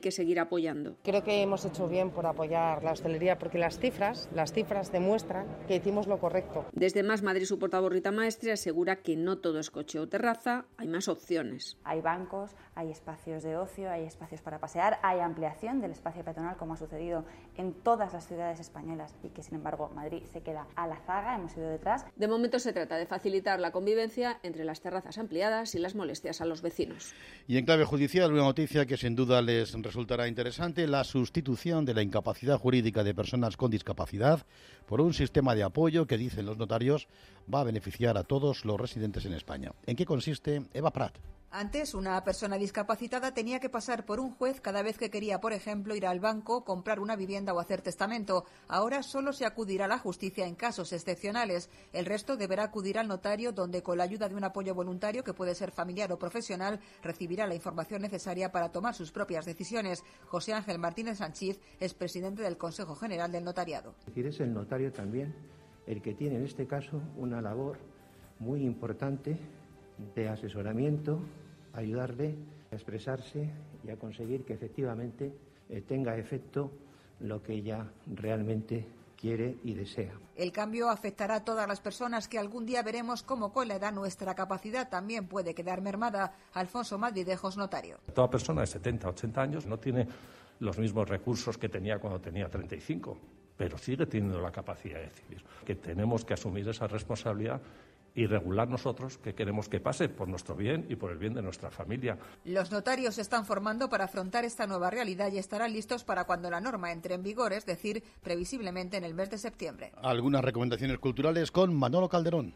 apoyando. Creo que hemos hecho bien por apoyar la hostelería porque las cifras demuestran que hicimos lo correcto. Desde Más Madrid, su portavoz Rita Maestre asegura que no todo es coche o terraza, hay más opciones. Hay bancos, hay espacios de ocio, hay espacios para pasear, hay ampliación del espacio peatonal como ha sucedido en todas las ciudades españolas y que sin embargo Madrid se queda a la zaga, hemos ido detrás. De momento se trata de facilitar la convivencia entre las terrazas ampliadas y las molestias a los vecinos. Y en clave judicial, una noticia que sin duda les resultará interesante: la sustitución de la incapacidad jurídica de personas con discapacidad por un sistema de apoyo que, dicen los notarios, va a beneficiar a todos los residentes en España. ¿En qué consiste? Eva Prat. Antes, una persona discapacitada tenía que pasar por un juez cada vez que quería, por ejemplo, ir al banco, comprar una vivienda o hacer testamento. Ahora solo se acudirá a la justicia en casos excepcionales. El resto deberá acudir al notario, donde con la ayuda de un apoyo voluntario, que puede ser familiar o profesional, recibirá la información necesaria para tomar sus propias decisiones. José Ángel Martínez Sanchís es presidente del Consejo General del Notariado. Es el notario también el que tiene en este caso una labor muy importante de asesoramiento, ayudarle a expresarse y a conseguir que efectivamente tenga efecto lo que ella realmente quiere y desea. El cambio afectará a todas las personas, que algún día veremos cómo con la edad nuestra capacidad también puede quedar mermada. Alfonso Madridejos, notario. Toda persona de 70, 80 años no tiene los mismos recursos que tenía cuando tenía 35, pero sigue teniendo la capacidad de decidir. Que tenemos que asumir esa responsabilidad y regular nosotros que queremos que pase por nuestro bien y por el bien de nuestra familia. Los notarios se están formando para afrontar esta nueva realidad y estarán listos para cuando la norma entre en vigor, es decir, previsiblemente en el mes de septiembre. Algunas recomendaciones culturales con Manolo Calderón.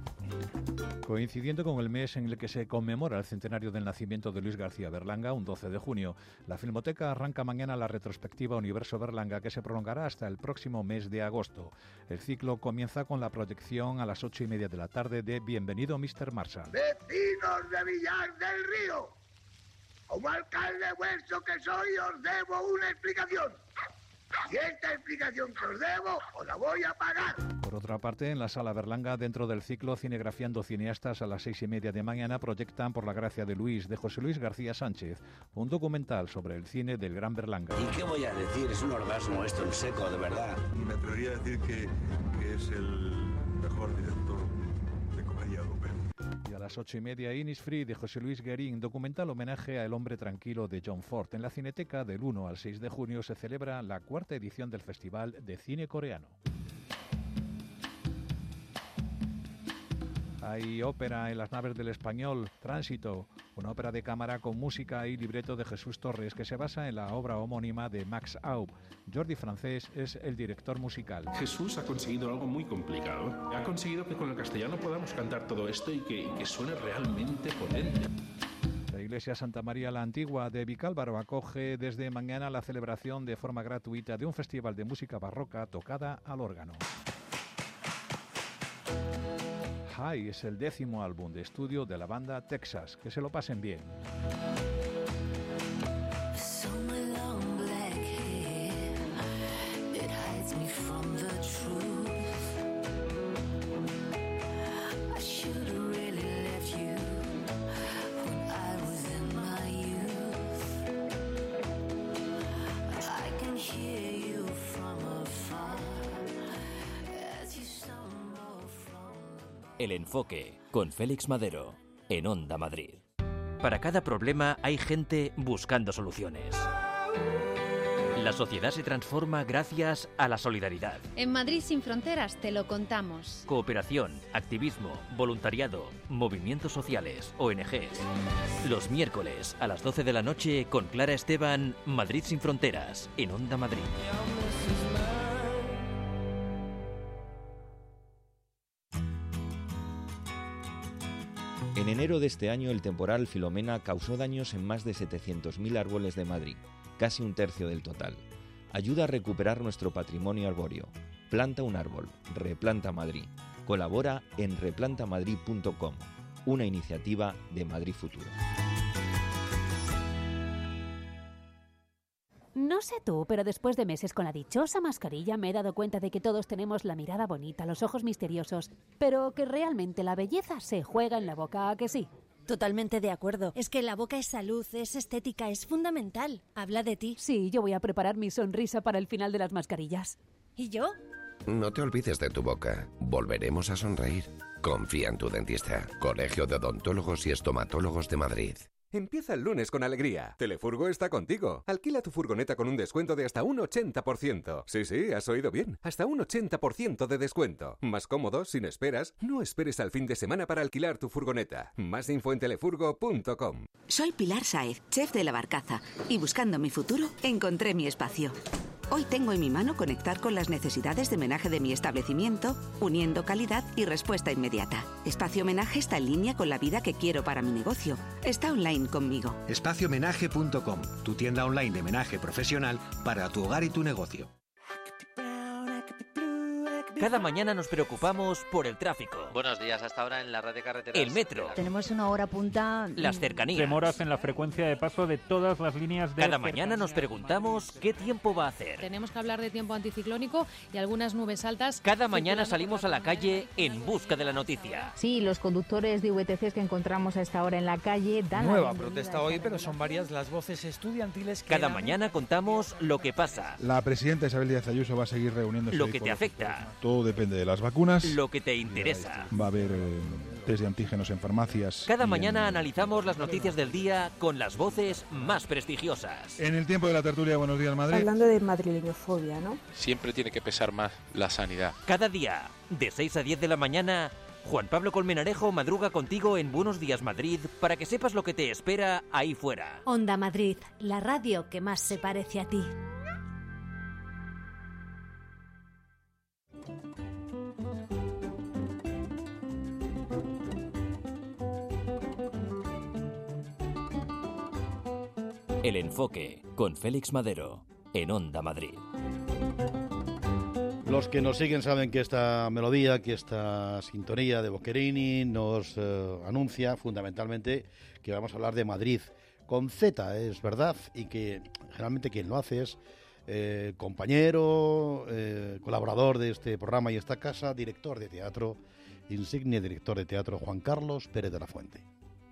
Coincidiendo con el mes en el que se conmemora el centenario del nacimiento de Luis García Berlanga, un 12 de junio, la Filmoteca arranca mañana la retrospectiva Universo Berlanga, que se prolongará hasta el próximo mes de agosto. El ciclo comienza con la proyección a las 8:30 de la tarde de Bienvenido Mr. Marshall. Vecinos de Villar del Río, como alcalde vuestro que soy, os debo una explicación. Y esta explicación que os debo, os la voy a pagar. Por otra parte, en la Sala Berlanga, dentro del ciclo Cinegrafiando Cineastas, a las 6:30 de mañana, proyectan Por la gracia de Luis, de José Luis García Sánchez, un documental sobre el cine del gran Berlanga. ¿Y qué voy a decir? Es un orgasmo esto en seco, de verdad. Me atrevería a decir que es el mejor director de comedia europeo. Y a las 8:30, Innisfree, de José Luis Guerín, documental homenaje a El hombre tranquilo de John Ford. En la Cineteca, del 1 al 6 de junio, se celebra la 4ª edición del Festival de Cine Coreano. Hay ópera en las naves del Español, Tránsito, una ópera de cámara con música y libreto de Jesús Torres, que se basa en la obra homónima de Max Aub. Jordi Francés es el director musical. Jesús ha conseguido algo muy complicado. Ha conseguido que con el castellano podamos cantar todo esto y que suene realmente potente. La Iglesia Santa María la Antigua de Vicálvaro acoge desde mañana la celebración de forma gratuita de un festival de música barroca tocada al órgano. High es el 10º álbum de estudio de la banda Texas. Que se lo pasen bien. El enfoque con Félix Madero en Onda Madrid. Para cada problema hay gente buscando soluciones. La sociedad se transforma gracias a la solidaridad. En Madrid sin fronteras te lo contamos. Cooperación, activismo, voluntariado, movimientos sociales, ONGs. Los miércoles a las 12 de la noche con Clara Esteban, Madrid sin fronteras en Onda Madrid. En enero de este año, el temporal Filomena causó daños en más de 700.000 árboles de Madrid, casi un tercio del total. Ayuda a recuperar nuestro patrimonio arbóreo. Planta un árbol. Replanta Madrid. Colabora en replantamadrid.com, una iniciativa de Madrid Futuro. No sé tú, pero después de meses con la dichosa mascarilla me he dado cuenta de que todos tenemos la mirada bonita, los ojos misteriosos, pero que realmente la belleza se juega en la boca, ¿a que sí? Totalmente de acuerdo. Es que la boca es salud, es estética, es fundamental. Habla de ti. Sí, yo voy a preparar mi sonrisa para el final de las mascarillas. ¿Y yo? No te olvides de tu boca. Volveremos a sonreír. Confía en tu dentista. Colegio de Odontólogos y Estomatólogos de Madrid. Empieza el lunes con alegría. Telefurgo está contigo. Alquila tu furgoneta con un descuento de hasta un 80%. Sí, has oído bien. Hasta un 80% de descuento. Más cómodo, sin esperas. No esperes al fin de semana para alquilar tu furgoneta. Más info en telefurgo.com. Soy Pilar Sáez, chef de La Barcaza. Y buscando mi futuro, encontré mi espacio. Hoy tengo en mi mano conectar con las necesidades de homenaje de mi establecimiento, uniendo calidad y respuesta inmediata. Espacio Homenaje está en línea con la vida que quiero para mi negocio. Está online conmigo. Espaciohomenaje.com, tu tienda online de homenaje profesional para tu hogar y tu negocio. Cada mañana nos preocupamos por el tráfico. Buenos días, hasta ahora en la red de carreteras. El metro. Tenemos una hora punta. Las cercanías. Demoras en la frecuencia de paso de todas las líneas de... Cada mañana nos preguntamos qué tiempo va a hacer. Tenemos que hablar de tiempo anticiclónico y algunas nubes altas. Cada mañana salimos a la calle en busca de la noticia. Sí, los conductores de VTCs que encontramos a esta hora en la calle dan nueva protesta hoy, pero son varias las voces estudiantiles que... Cada mañana contamos lo que pasa. La presidenta Isabel Díaz Ayuso va a seguir reuniéndose... Lo que te afecta. Todo depende de las vacunas. Lo que te interesa. Va a haber test de antígenos en farmacias. Cada mañana analizamos las noticias del día con las voces más prestigiosas. En el tiempo de la tertulia, Buenos Días Madrid. Hablando de madrileñofobia, ¿no? Siempre tiene que pesar más la sanidad. Cada día, de 6 a 10 de la mañana, Juan Pablo Colmenarejo madruga contigo en Buenos Días Madrid para que sepas lo que te espera ahí fuera. Onda Madrid, la radio que más se parece a ti. El Enfoque, con Félix Madero, en Onda Madrid. Los que nos siguen saben que esta melodía, que esta sintonía de Boccherini nos anuncia fundamentalmente que vamos a hablar de Madrid. Con Z, es verdad, y que generalmente quien lo hace es compañero, colaborador de este programa y esta casa, director de teatro, insigne director de teatro, Juan Carlos Pérez de la Fuente.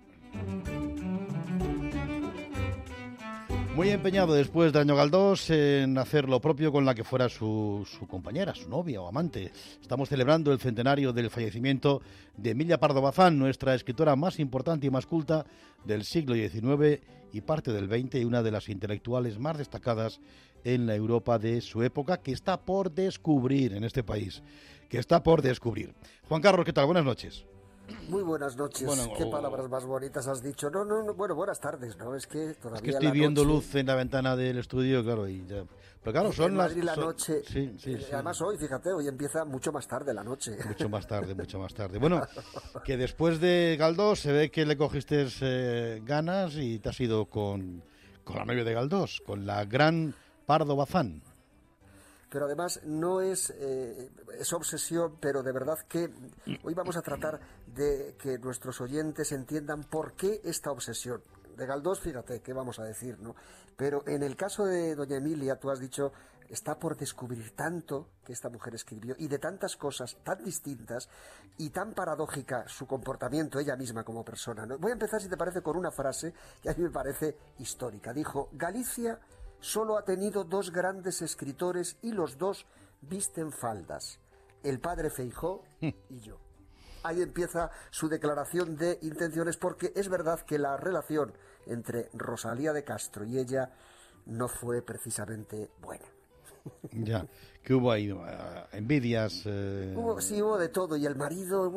Muy empeñado después de Año Galdós en hacer lo propio con la que fuera su compañera, su novia o amante. Estamos celebrando el centenario del fallecimiento de Emilia Pardo Bazán, nuestra escritora más importante y más culta del siglo XIX y parte del XX, y una de las intelectuales más destacadas en la Europa de su época, que está por descubrir en este país, que está por descubrir. Juan Carlos, ¿qué tal? Buenas noches. Muy buenas noches. Qué palabras más bonitas has dicho. No, bueno, buenas tardes, ¿no? Es que todavía es que estoy viendo luz en la ventana del estudio, claro, y ya... Pero claro, son las... Madrid la noche. Sí. Además hoy, fíjate, hoy empieza mucho más tarde la noche. Mucho más tarde. Bueno, que después de Galdós se ve que le cogiste ganas y te has ido con la novia de Galdós, con la gran Pardo Bazán. Pero además no es obsesión, pero de verdad que hoy vamos a tratar de que nuestros oyentes entiendan por qué esta obsesión. De Galdós, fíjate, ¿qué vamos a decir, no? Pero en el caso de doña Emilia, tú has dicho, está por descubrir tanto que esta mujer escribió, y de tantas cosas tan distintas y tan paradójica su comportamiento, ella misma como persona, ¿no? Voy a empezar, si te parece, con una frase que a mí me parece histórica. Dijo, Galicia solo ha tenido dos grandes escritores y los dos visten faldas, el padre Feijóo y yo. Ahí empieza su declaración de intenciones, porque es verdad que la relación entre Rosalía de Castro y ella no fue precisamente buena. Ya, que hubo ahí envidias. Hubo de todo, y el marido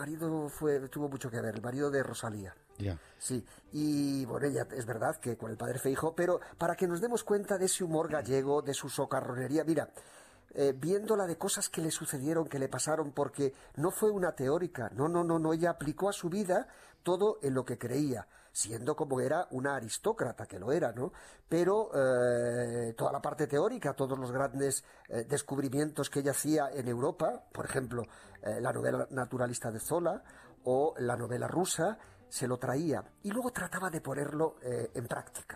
tuvo mucho que ver, el marido de Rosalía. Ya. Sí, y bueno, ella es verdad que con el padre Feijóo, pero para que nos demos cuenta de ese humor gallego, de su socarronería, mira, viéndola de cosas que le sucedieron, que le pasaron, porque no fue una teórica, no, ella aplicó a su vida todo en lo que creía, siendo como era una aristócrata, que lo era, ¿no? Pero toda la parte teórica, todos los grandes descubrimientos que ella hacía en Europa, por ejemplo, la novela naturalista de Zola o la novela rusa, se lo traía y luego trataba de ponerlo en práctica.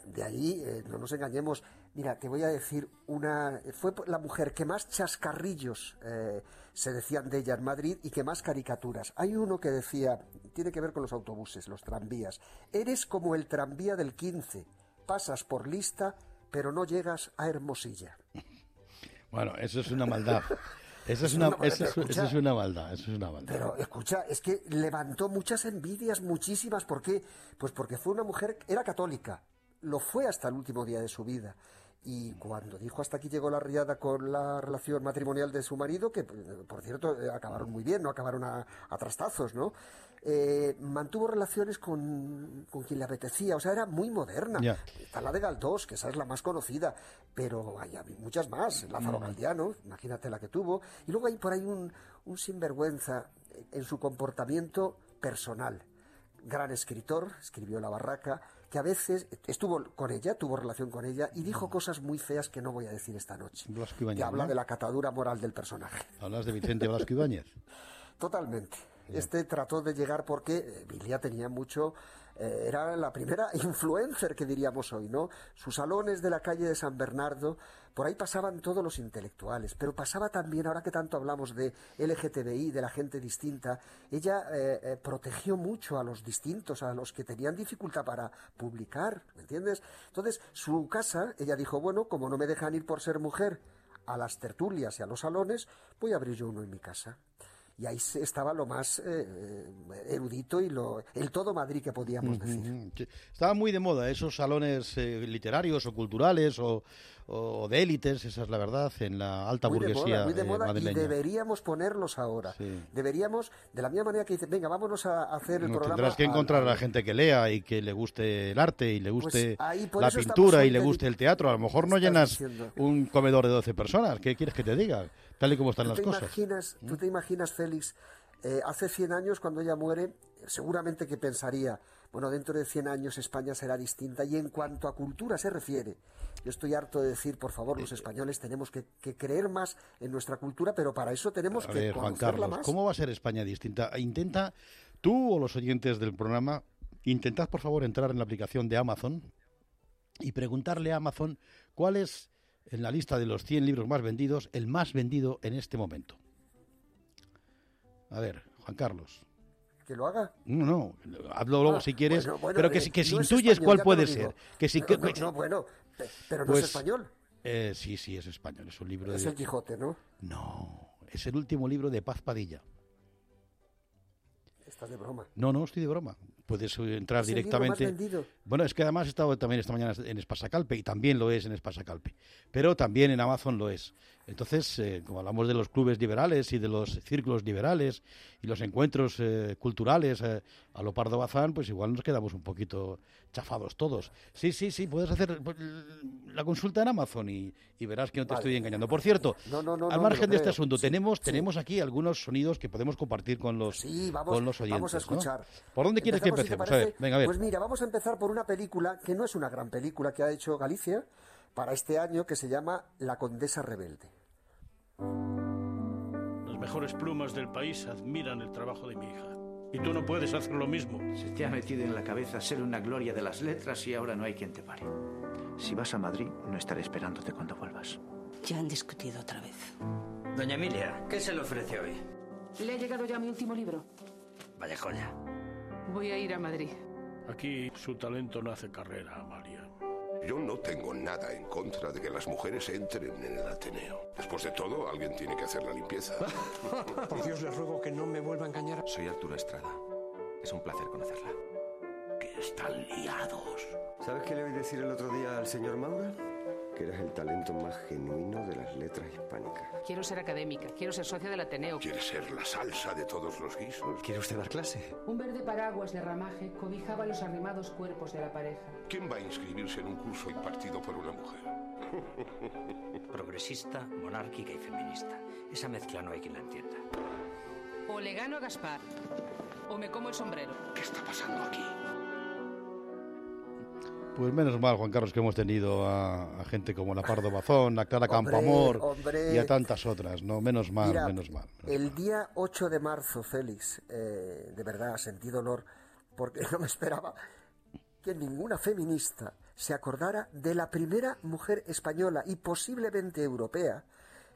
De ahí, no nos engañemos. Mira, te voy a decir fue la mujer que más chascarrillos se decían de ella en Madrid y que más caricaturas. Hay uno que decía, tiene que ver con los autobuses, los tranvías. Eres como el tranvía del 15, pasas por Lista, pero no llegas a Hermosilla. Bueno, eso es una maldad. Eso es una maldad. Pero escucha, es que levantó muchas envidias, muchísimas. ¿Por qué? Pues porque fue una mujer, era católica, lo fue hasta el último día de su vida. Y cuando dijo hasta aquí llegó la riada con la relación matrimonial de su marido, que por cierto acabaron muy bien, no acabaron a trastazos, ¿no? Mantuvo relaciones con quien le apetecía, o sea, era muy moderna. Yeah. Está la de Galdós, que esa es la más conocida, pero hay muchas más. Lázaro Galdiano, imagínate la que tuvo. Y luego hay por ahí un sinvergüenza en su comportamiento personal. Gran escritor, escribió La Barraca, que a veces estuvo con ella, tuvo relación con ella y dijo cosas muy feas que no voy a decir esta noche. Blasco Ibáñez, que habla ¿no? de la catadura moral del personaje. ¿Hablas de Vicente Blasco Ibáñez? Totalmente. Este trató de llegar porque Vilia tenía mucho... era la primera influencer que diríamos hoy, ¿no? Sus salones de la calle de San Bernardo, por ahí pasaban todos los intelectuales, pero pasaba también, ahora que tanto hablamos de LGTBI, de la gente distinta, ella protegió mucho a los distintos, a los que tenían dificultad para publicar, ¿me entiendes? Entonces, su casa, ella dijo, bueno, como no me dejan ir por ser mujer a las tertulias y a los salones, voy a abrir yo uno en mi casa. Y ahí estaba lo más erudito y el todo Madrid que podíamos decir. Estaba muy de moda esos salones literarios o culturales o de élites, esa es la verdad, en la alta burguesía muy de moda, madrileña. y deberíamos ponerlos ahora. Sí. Deberíamos, de la misma manera que dicen, venga, vámonos a hacer el programa. Tendrás que encontrar a la gente que lea y que le guste el arte y le guste pues la pintura y le guste el teatro. A lo mejor no llenas un comedor de 12 personas. ¿Qué quieres que te diga? Tal y como están las cosas. ¿Tú te imaginas, Félix, hace 100 años cuando ella muere, seguramente que pensaría, bueno, dentro de 100 años España será distinta? Y en cuanto a cultura se refiere, yo estoy harto de decir, por favor, los españoles tenemos que creer más en nuestra cultura, pero para eso tenemos que conocerla Juan Carlos, más. ¿Cómo va a ser España distinta? Intenta, tú o los oyentes del programa, intentad por favor entrar en la aplicación de Amazon y preguntarle a Amazon cuál es, en la lista de los 100 libros más vendidos, el más vendido en este momento. A ver, Juan Carlos. ¿Que lo haga? No, hazlo luego si quieres, bueno, pero que si no intuyes español, cuál ya puede te lo digo. ser. Bueno, pero no pues, es español. Sí, es español, es un libro Es el Quijote, ¿no? No, es el último libro de Paz Padilla. Estás de broma. No estoy de broma. Puedes entrar ¿Es directamente. El libro más vendido? Bueno, es que además he estado también esta mañana en Espasacalpe y también lo es en Espasacalpe, pero también en Amazon lo es. Entonces, como hablamos de los clubes liberales y de los círculos liberales y los encuentros culturales a lo Pardo Bazán, pues igual nos quedamos un poquito chafados todos. Sí, puedes hacer la consulta en Amazon y verás que no te estoy engañando. Por cierto, al margen de este asunto, tenemos aquí algunos sonidos que podemos compartir con los oyentes. Vamos a escuchar. ¿No? ¿Por dónde quieres que empecemos? Si a ver, venga, a ver. Pues mira, vamos a empezar por una película que no es una gran película que ha hecho Galicia para este año, que se llama La Condesa Rebelde. Las mejores plumas del país admiran el trabajo de mi hija. Y tú no puedes hacer lo mismo. Se te ha metido en la cabeza ser una gloria de las letras y ahora no hay quien te pare. Si vas a Madrid, no estaré esperándote cuando vuelvas. Ya han discutido otra vez. Doña Emilia, ¿qué se le ofrece hoy? Le ha llegado ya mi último libro. Vaya joya. Voy a ir a Madrid. Aquí su talento no hace carrera, Amalia. Yo no tengo nada en contra de que las mujeres entren en el Ateneo. Después de todo, alguien tiene que hacer la limpieza. Por Dios, les ruego que no me vuelva a engañar. Soy Arturo Estrada. Es un placer conocerla. Que están liados. ¿Sabes qué le oí decir el otro día al señor Maura? Que eres el talento más genuino de las letras hispánicas. Quiero ser académica, quiero ser socia del Ateneo. ¿Quiere ser la salsa de todos los guisos? ¿Quiere usted dar clase? Un verde paraguas de ramaje cobijaba los arrimados cuerpos de la pareja. ¿Quién va a inscribirse en un curso impartido por una mujer? Progresista, monárquica y feminista. Esa mezcla no hay quien la entienda. O le gano a Gaspar, o me como el sombrero. ¿Qué está pasando aquí? Pues menos mal, Juan Carlos, que hemos tenido a gente como la Pardo Bazán, a Clara Campoamor y a tantas otras, ¿no? Menos mal, Mira, menos mal. El día 8 de marzo, Félix, de verdad, sentí dolor, porque no me esperaba que ninguna feminista se acordara de la primera mujer española y posiblemente europea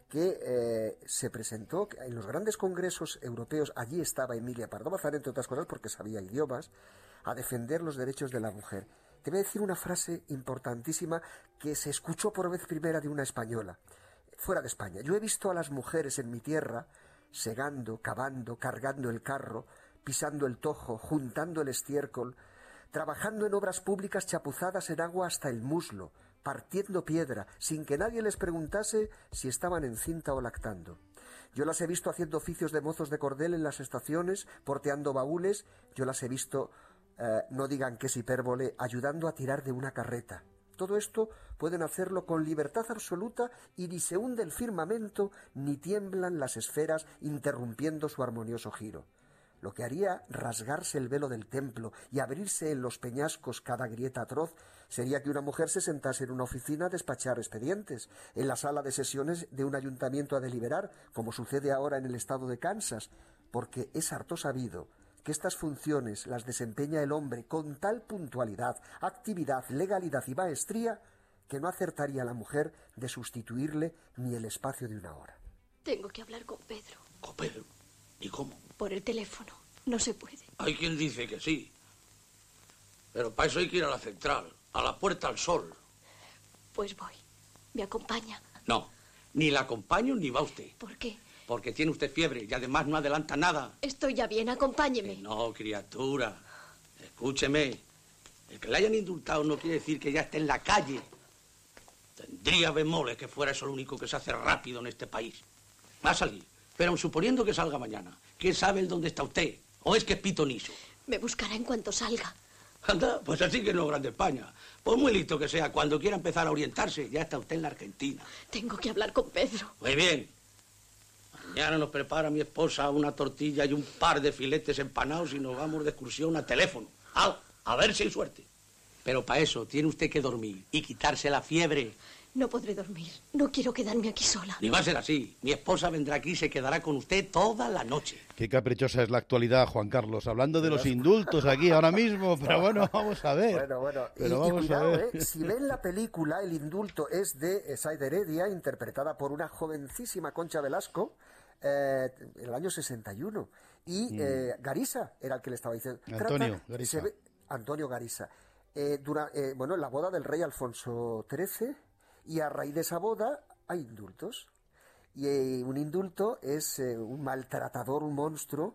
que se presentó en los grandes congresos europeos. Allí estaba Emilia Pardo Bazán, entre otras cosas porque sabía idiomas, a defender los derechos de la mujer. Te voy a decir una frase importantísima que se escuchó por vez primera de una española, fuera de España. Yo he visto a las mujeres en mi tierra segando, cavando, cargando el carro, pisando el tojo, juntando el estiércol, trabajando en obras públicas chapuzadas en agua hasta el muslo, partiendo piedra, sin que nadie les preguntase si estaban encinta o lactando. Yo las he visto haciendo oficios de mozos de cordel en las estaciones, porteando baúles. Yo las he visto, no digan que es hipérbole, ayudando a tirar de una carreta. Todo esto pueden hacerlo con libertad absoluta y ni se hunde el firmamento ni tiemblan las esferas interrumpiendo su armonioso giro. Lo que haría rasgarse el velo del templo y abrirse en los peñascos cada grieta atroz sería que una mujer se sentase en una oficina a despachar expedientes, en la sala de sesiones de un ayuntamiento a deliberar, como sucede ahora en el estado de Kansas, porque es harto sabido que estas funciones las desempeña el hombre con tal puntualidad, actividad, legalidad y maestría que no acertaría a la mujer de sustituirle ni el espacio de una hora. Tengo que hablar con Pedro. ¿Con Pedro? ¿Y cómo? Por el teléfono. No se puede. Hay quien dice que sí. Pero para eso hay que ir a la central, a la Puerta al Sol. Pues voy. ¿Me acompaña? No, ni la acompaño ni va usted. ¿Por qué? Porque tiene usted fiebre y además no adelanta nada. Estoy ya bien, acompáñeme. No, criatura. Escúcheme. El que le hayan indultado no quiere decir que ya esté en la calle. Tendría bemoles que fuera eso lo único que se hace rápido en este país. Va a salir. Pero suponiendo que salga mañana, ¿quién sabe el dónde está usted? ¿O es que es pitoniso? Me buscará en cuanto salga. Anda, pues así que no es Grande España. Pues muy listo que sea, cuando quiera empezar a orientarse, ya está usted en la Argentina. Tengo que hablar con Pedro. Muy bien. Mañana nos prepara mi esposa una tortilla y un par de filetes empanados y nos vamos de excursión a teléfono. A ver si hay suerte. Pero para eso tiene usted que dormir y quitarse la fiebre. No podré dormir. No quiero quedarme aquí sola. Ni va a ser así. Mi esposa vendrá aquí y se quedará con usted toda la noche. Qué caprichosa es la actualidad, Juan Carlos. Hablando de los indultos aquí ahora mismo. Pero bueno, vamos a ver. Bueno. Pero y cuidado, si ven la película, el indulto es de Esaide Heredia, interpretada por una jovencísima Concha Velasco, en el año 61. Y Garisa era el que le estaba diciendo. Antonio Garisa. En la boda del rey Alfonso XIII. Y a raíz de esa boda hay indultos. Y un indulto es un maltratador, un monstruo,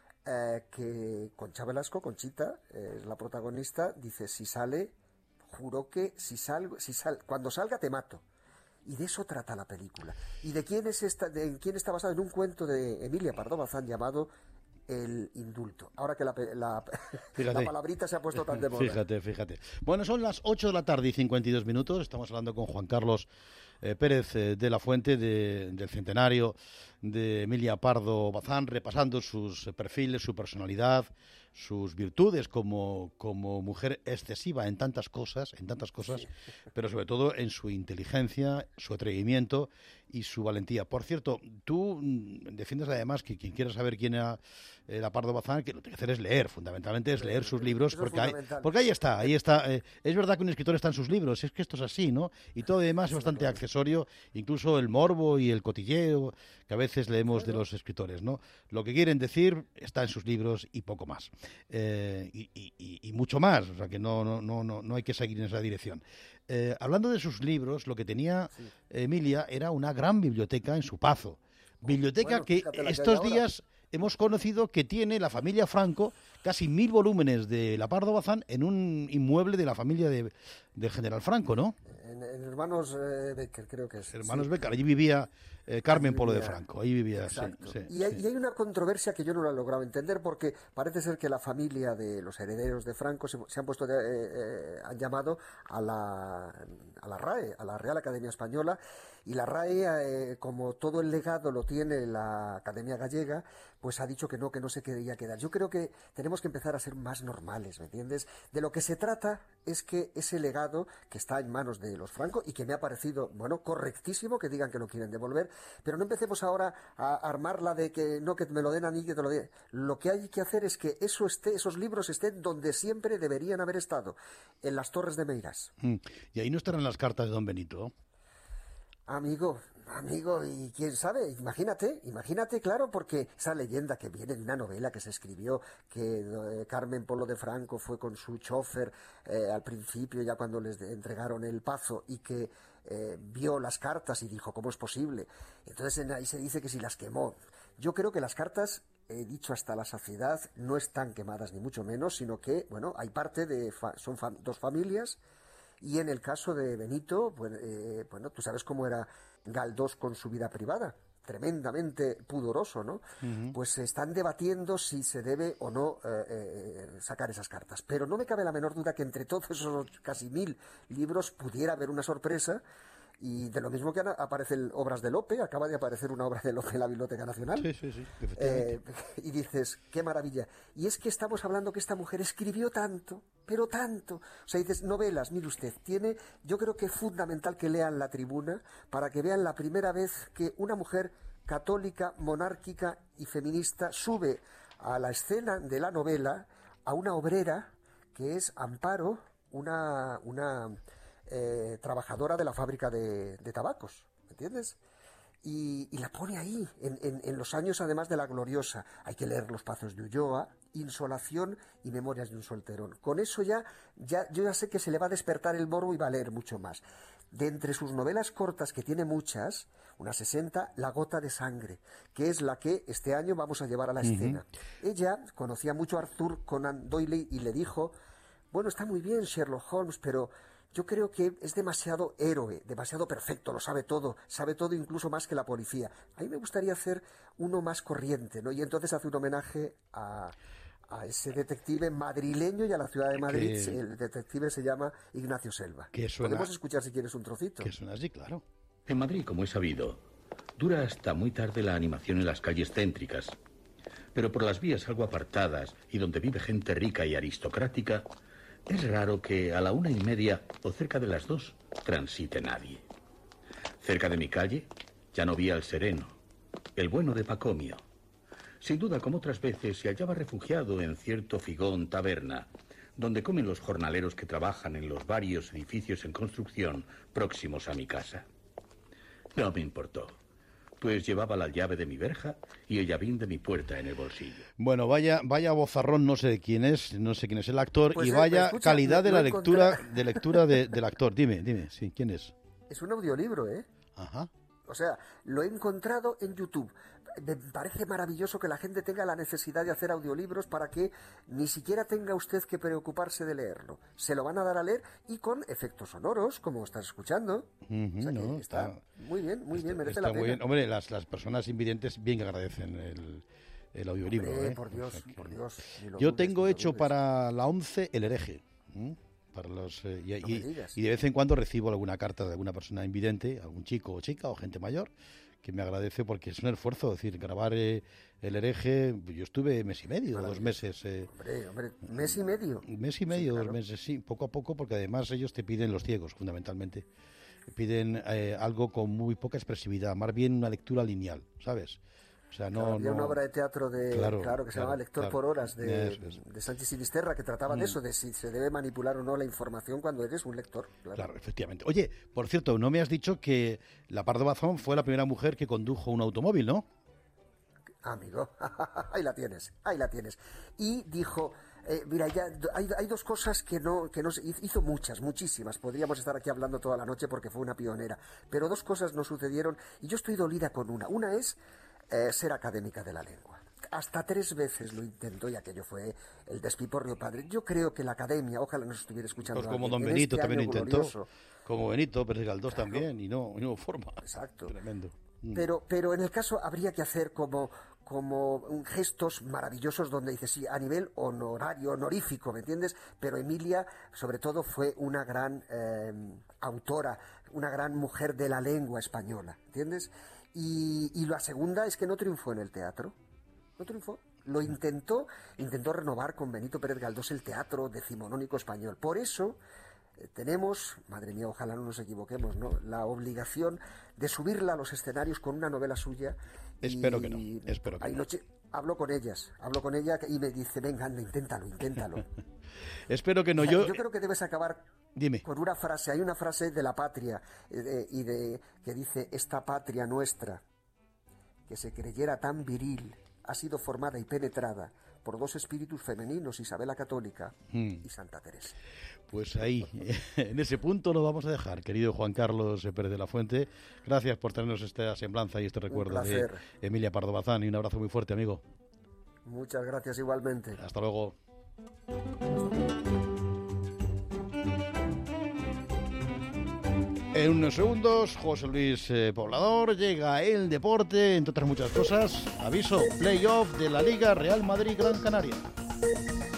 que Concha Velasco, Conchita, es la protagonista, dice, si sale, juro que cuando salga te mato. Y de eso trata la película. ¿Y de quién está basado? En un cuento de Emilia Pardo Bazán llamado El indulto. Ahora que la palabrita se ha puesto tan de moda. Fíjate. Bueno, son las 8 de la tarde y 52 minutos. Estamos hablando con Juan Carlos Pérez de la Fuente del centenario de Emilia Pardo Bazán, repasando sus perfiles, su personalidad, sus virtudes como mujer excesiva en tantas cosas, sí. Pero sobre todo en su inteligencia, su atrevimiento y su valentía. Por cierto, tú defiendes además que quien quiera saber quién era la Pardo Bazán, que lo que tiene que hacer es leer, fundamentalmente es leer sus libros, porque ahí está. Es verdad que un escritor está en sus libros, es que esto es así, ¿no? Y todo lo demás es bastante accesorio, incluso el morbo y el cotilleo que a veces leemos de los escritores, ¿no? Lo que quieren decir está en sus libros y poco más. Y mucho más, o sea que no hay que seguir en esa dirección. Hablando de sus libros, lo que tenía Emilia era una gran biblioteca en su Pazo. Biblioteca que estos días hemos conocido que tiene la familia Franco casi 1000 volúmenes de la Pardo Bazán en un inmueble de la familia del general Franco, ¿no? En Hermanos Becker, creo que es. Hermanos Becker, allí vivía Carmen Polo de Franco, ahí vivía. Sí. Y hay una controversia que yo no la he logrado entender, porque parece ser que la familia de los herederos de Franco se han puesto, han llamado a la RAE, a la Real Academia Española, y la RAE, como todo el legado lo tiene la Academia Gallega, pues ha dicho que no se quería quedar. Yo creo que tenemos que empezar a ser más normales, ¿me entiendes? De lo que se trata es que ese legado que está en manos de los Franco y que me ha parecido, correctísimo que digan que lo quieren devolver, pero no empecemos ahora a armarla de que no, que me lo den a mí, que te lo den. Lo que hay que hacer es que esos libros estén donde siempre deberían haber estado, en las Torres de Meirás. Y ahí no estarán las cartas de don Benito. Amigo, y quién sabe, imagínate, claro, porque esa leyenda que viene de una novela que se escribió, que Carmen Polo de Franco fue con su chofer al principio, ya cuando les entregaron el Pazo, y que vio las cartas y dijo, ¿cómo es posible? Entonces ahí se dice que si las quemó. Yo creo que las cartas, he dicho hasta la saciedad, no están quemadas ni mucho menos, sino que, bueno, hay parte de... son dos familias. Y en el caso de Benito, bueno, tú sabes cómo era Galdós con su vida privada, tremendamente pudoroso, ¿no? Pues se están debatiendo si se debe o no sacar esas cartas. Pero no me cabe la menor duda que entre todos esos casi 1000 libros pudiera haber una sorpresa. Y de lo mismo que aparecen obras de Lope, acaba de aparecer una obra de Lope en la Biblioteca Nacional. Sí, efectivamente. Y dices, qué maravilla. Y es que estamos hablando que esta mujer escribió tanto, pero tanto. O sea, dices, novelas, mire usted, yo creo que es fundamental que lean La Tribuna para que vean la primera vez que una mujer católica, monárquica y feminista sube a la escena de la novela a una obrera que es Amparo, una trabajadora de la fábrica de tabacos, ¿me entiendes? Y la pone ahí, en los años además de la gloriosa. Hay que leer Los Pazos de Ulloa, Insolación y Memorias de un solterón. Con eso yo ya sé que se le va a despertar el morbo y va a leer mucho más. De entre sus novelas cortas, que tiene muchas, unas 60, La Gota de Sangre, que es la que este año vamos a llevar a la escena. Ella conocía mucho a Arthur Conan Doyle y le dijo, bueno, está muy bien Sherlock Holmes, pero yo creo que es demasiado héroe, demasiado perfecto, lo sabe todo incluso más que la policía. A mí me gustaría hacer uno más corriente, ¿no? Y entonces hace un homenaje a ese detective madrileño y a la ciudad de Madrid. El detective se llama Ignacio Selva. Podemos escuchar si quieres un trocito. Que suena así, claro. En Madrid, como es sabido, dura hasta muy tarde la animación en las calles céntricas. Pero por las vías algo apartadas y donde vive gente rica y aristocrática, es raro que a la 1:30 o cerca de las 2 transite nadie. Cerca de mi calle ya no vi al sereno, el bueno de Pacomio. Sin duda, como otras veces, se hallaba refugiado en cierto figón taberna, donde comen los jornaleros que trabajan en los varios edificios en construcción próximos a mi casa. No me importó, pues llevaba la llave de mi verja y el llavín de mi puerta en el bolsillo. Bueno, vaya bozarrón, no sé quién es el actor, pues y vaya escucha, calidad de la lectura del actor. Dime, sí, ¿quién es? Es un audiolibro, ¿eh? Ajá. O sea, lo he encontrado en YouTube. Me parece maravilloso que la gente tenga la necesidad de hacer audiolibros para que ni siquiera tenga usted que preocuparse de leerlo. Se lo van a dar a leer y con efectos sonoros, como estás escuchando. O sea que está muy bien, merece la pena. Muy bien. Hombre, las personas invidentes bien que agradecen el audiolibro. Hombre, por Dios. Yo tengo hecho para la 11 El Hereje. Para los y de vez en cuando recibo alguna carta de alguna persona invidente, algún chico o chica o gente mayor, que me agradece porque es un esfuerzo, es decir, grabar El Hereje. Yo estuve mes y medio, 2 meses. Hombre, mes y medio. Mes y medio, sí, claro. 2 meses, sí, poco a poco, porque además ellos te piden, los ciegos, fundamentalmente, piden algo con muy poca expresividad, más bien una lectura lineal, ¿sabes? O sea, había una obra de teatro que se llamaba Lector por Horas, de Sánchez Sinisterra, que trataba de eso, de si se debe manipular o no la información cuando eres un lector. Claro, efectivamente. Oye, por cierto, no me has dicho que la Pardo Bazán fue la primera mujer que condujo un automóvil, ¿no? Amigo, ahí la tienes. Y dijo, mira, ya hay 2 cosas que no hizo muchísimas. Podríamos estar aquí hablando toda la noche porque fue una pionera. Pero 2 cosas no sucedieron y yo estoy dolida con una. Una es ser académica de la lengua. Hasta 3 veces lo intentó y aquello fue el despiporrio padre. Yo creo que la academia, ojalá nos estuviera escuchando. Pues como don Benito también lo intentó. Glorioso. Como Benito Pérez Galdós también, y no forma. Exacto. Tremendo. Pero en el caso habría que hacer como gestos maravillosos donde dices, sí, a nivel honorífico, ¿me entiendes? Pero Emilia, sobre todo, fue una gran autora, una gran mujer de la lengua española, ¿entiendes? Y la segunda es que no triunfó en el teatro. No triunfó. Lo intentó renovar con Benito Pérez Galdós el teatro decimonónico español. Por eso tenemos, madre mía, ojalá no nos equivoquemos, ¿no?, la obligación de subirla a los escenarios con una novela suya. Espero que no. Hablo con ella y me dice, venga, anda, inténtalo. Espero que no. Yo creo que debes acabar Dime. con una frase. Hay una frase de la patria que dice: esta patria nuestra, que se creyera tan viril, ha sido formada y penetrada por dos espíritus femeninos, Isabel la Católica y Santa Teresa. Pues ahí, en ese punto lo vamos a dejar, querido Juan Carlos Pérez de la Fuente. Gracias por tenernos esta semblanza y este recuerdo de Emilia Pardo Bazán, y un abrazo muy fuerte, amigo. Muchas gracias igualmente. Hasta luego. En unos segundos, José Luis Poblador, llega el deporte, entre otras muchas cosas. Aviso, playoff de la Liga Real Madrid-Gran Canaria.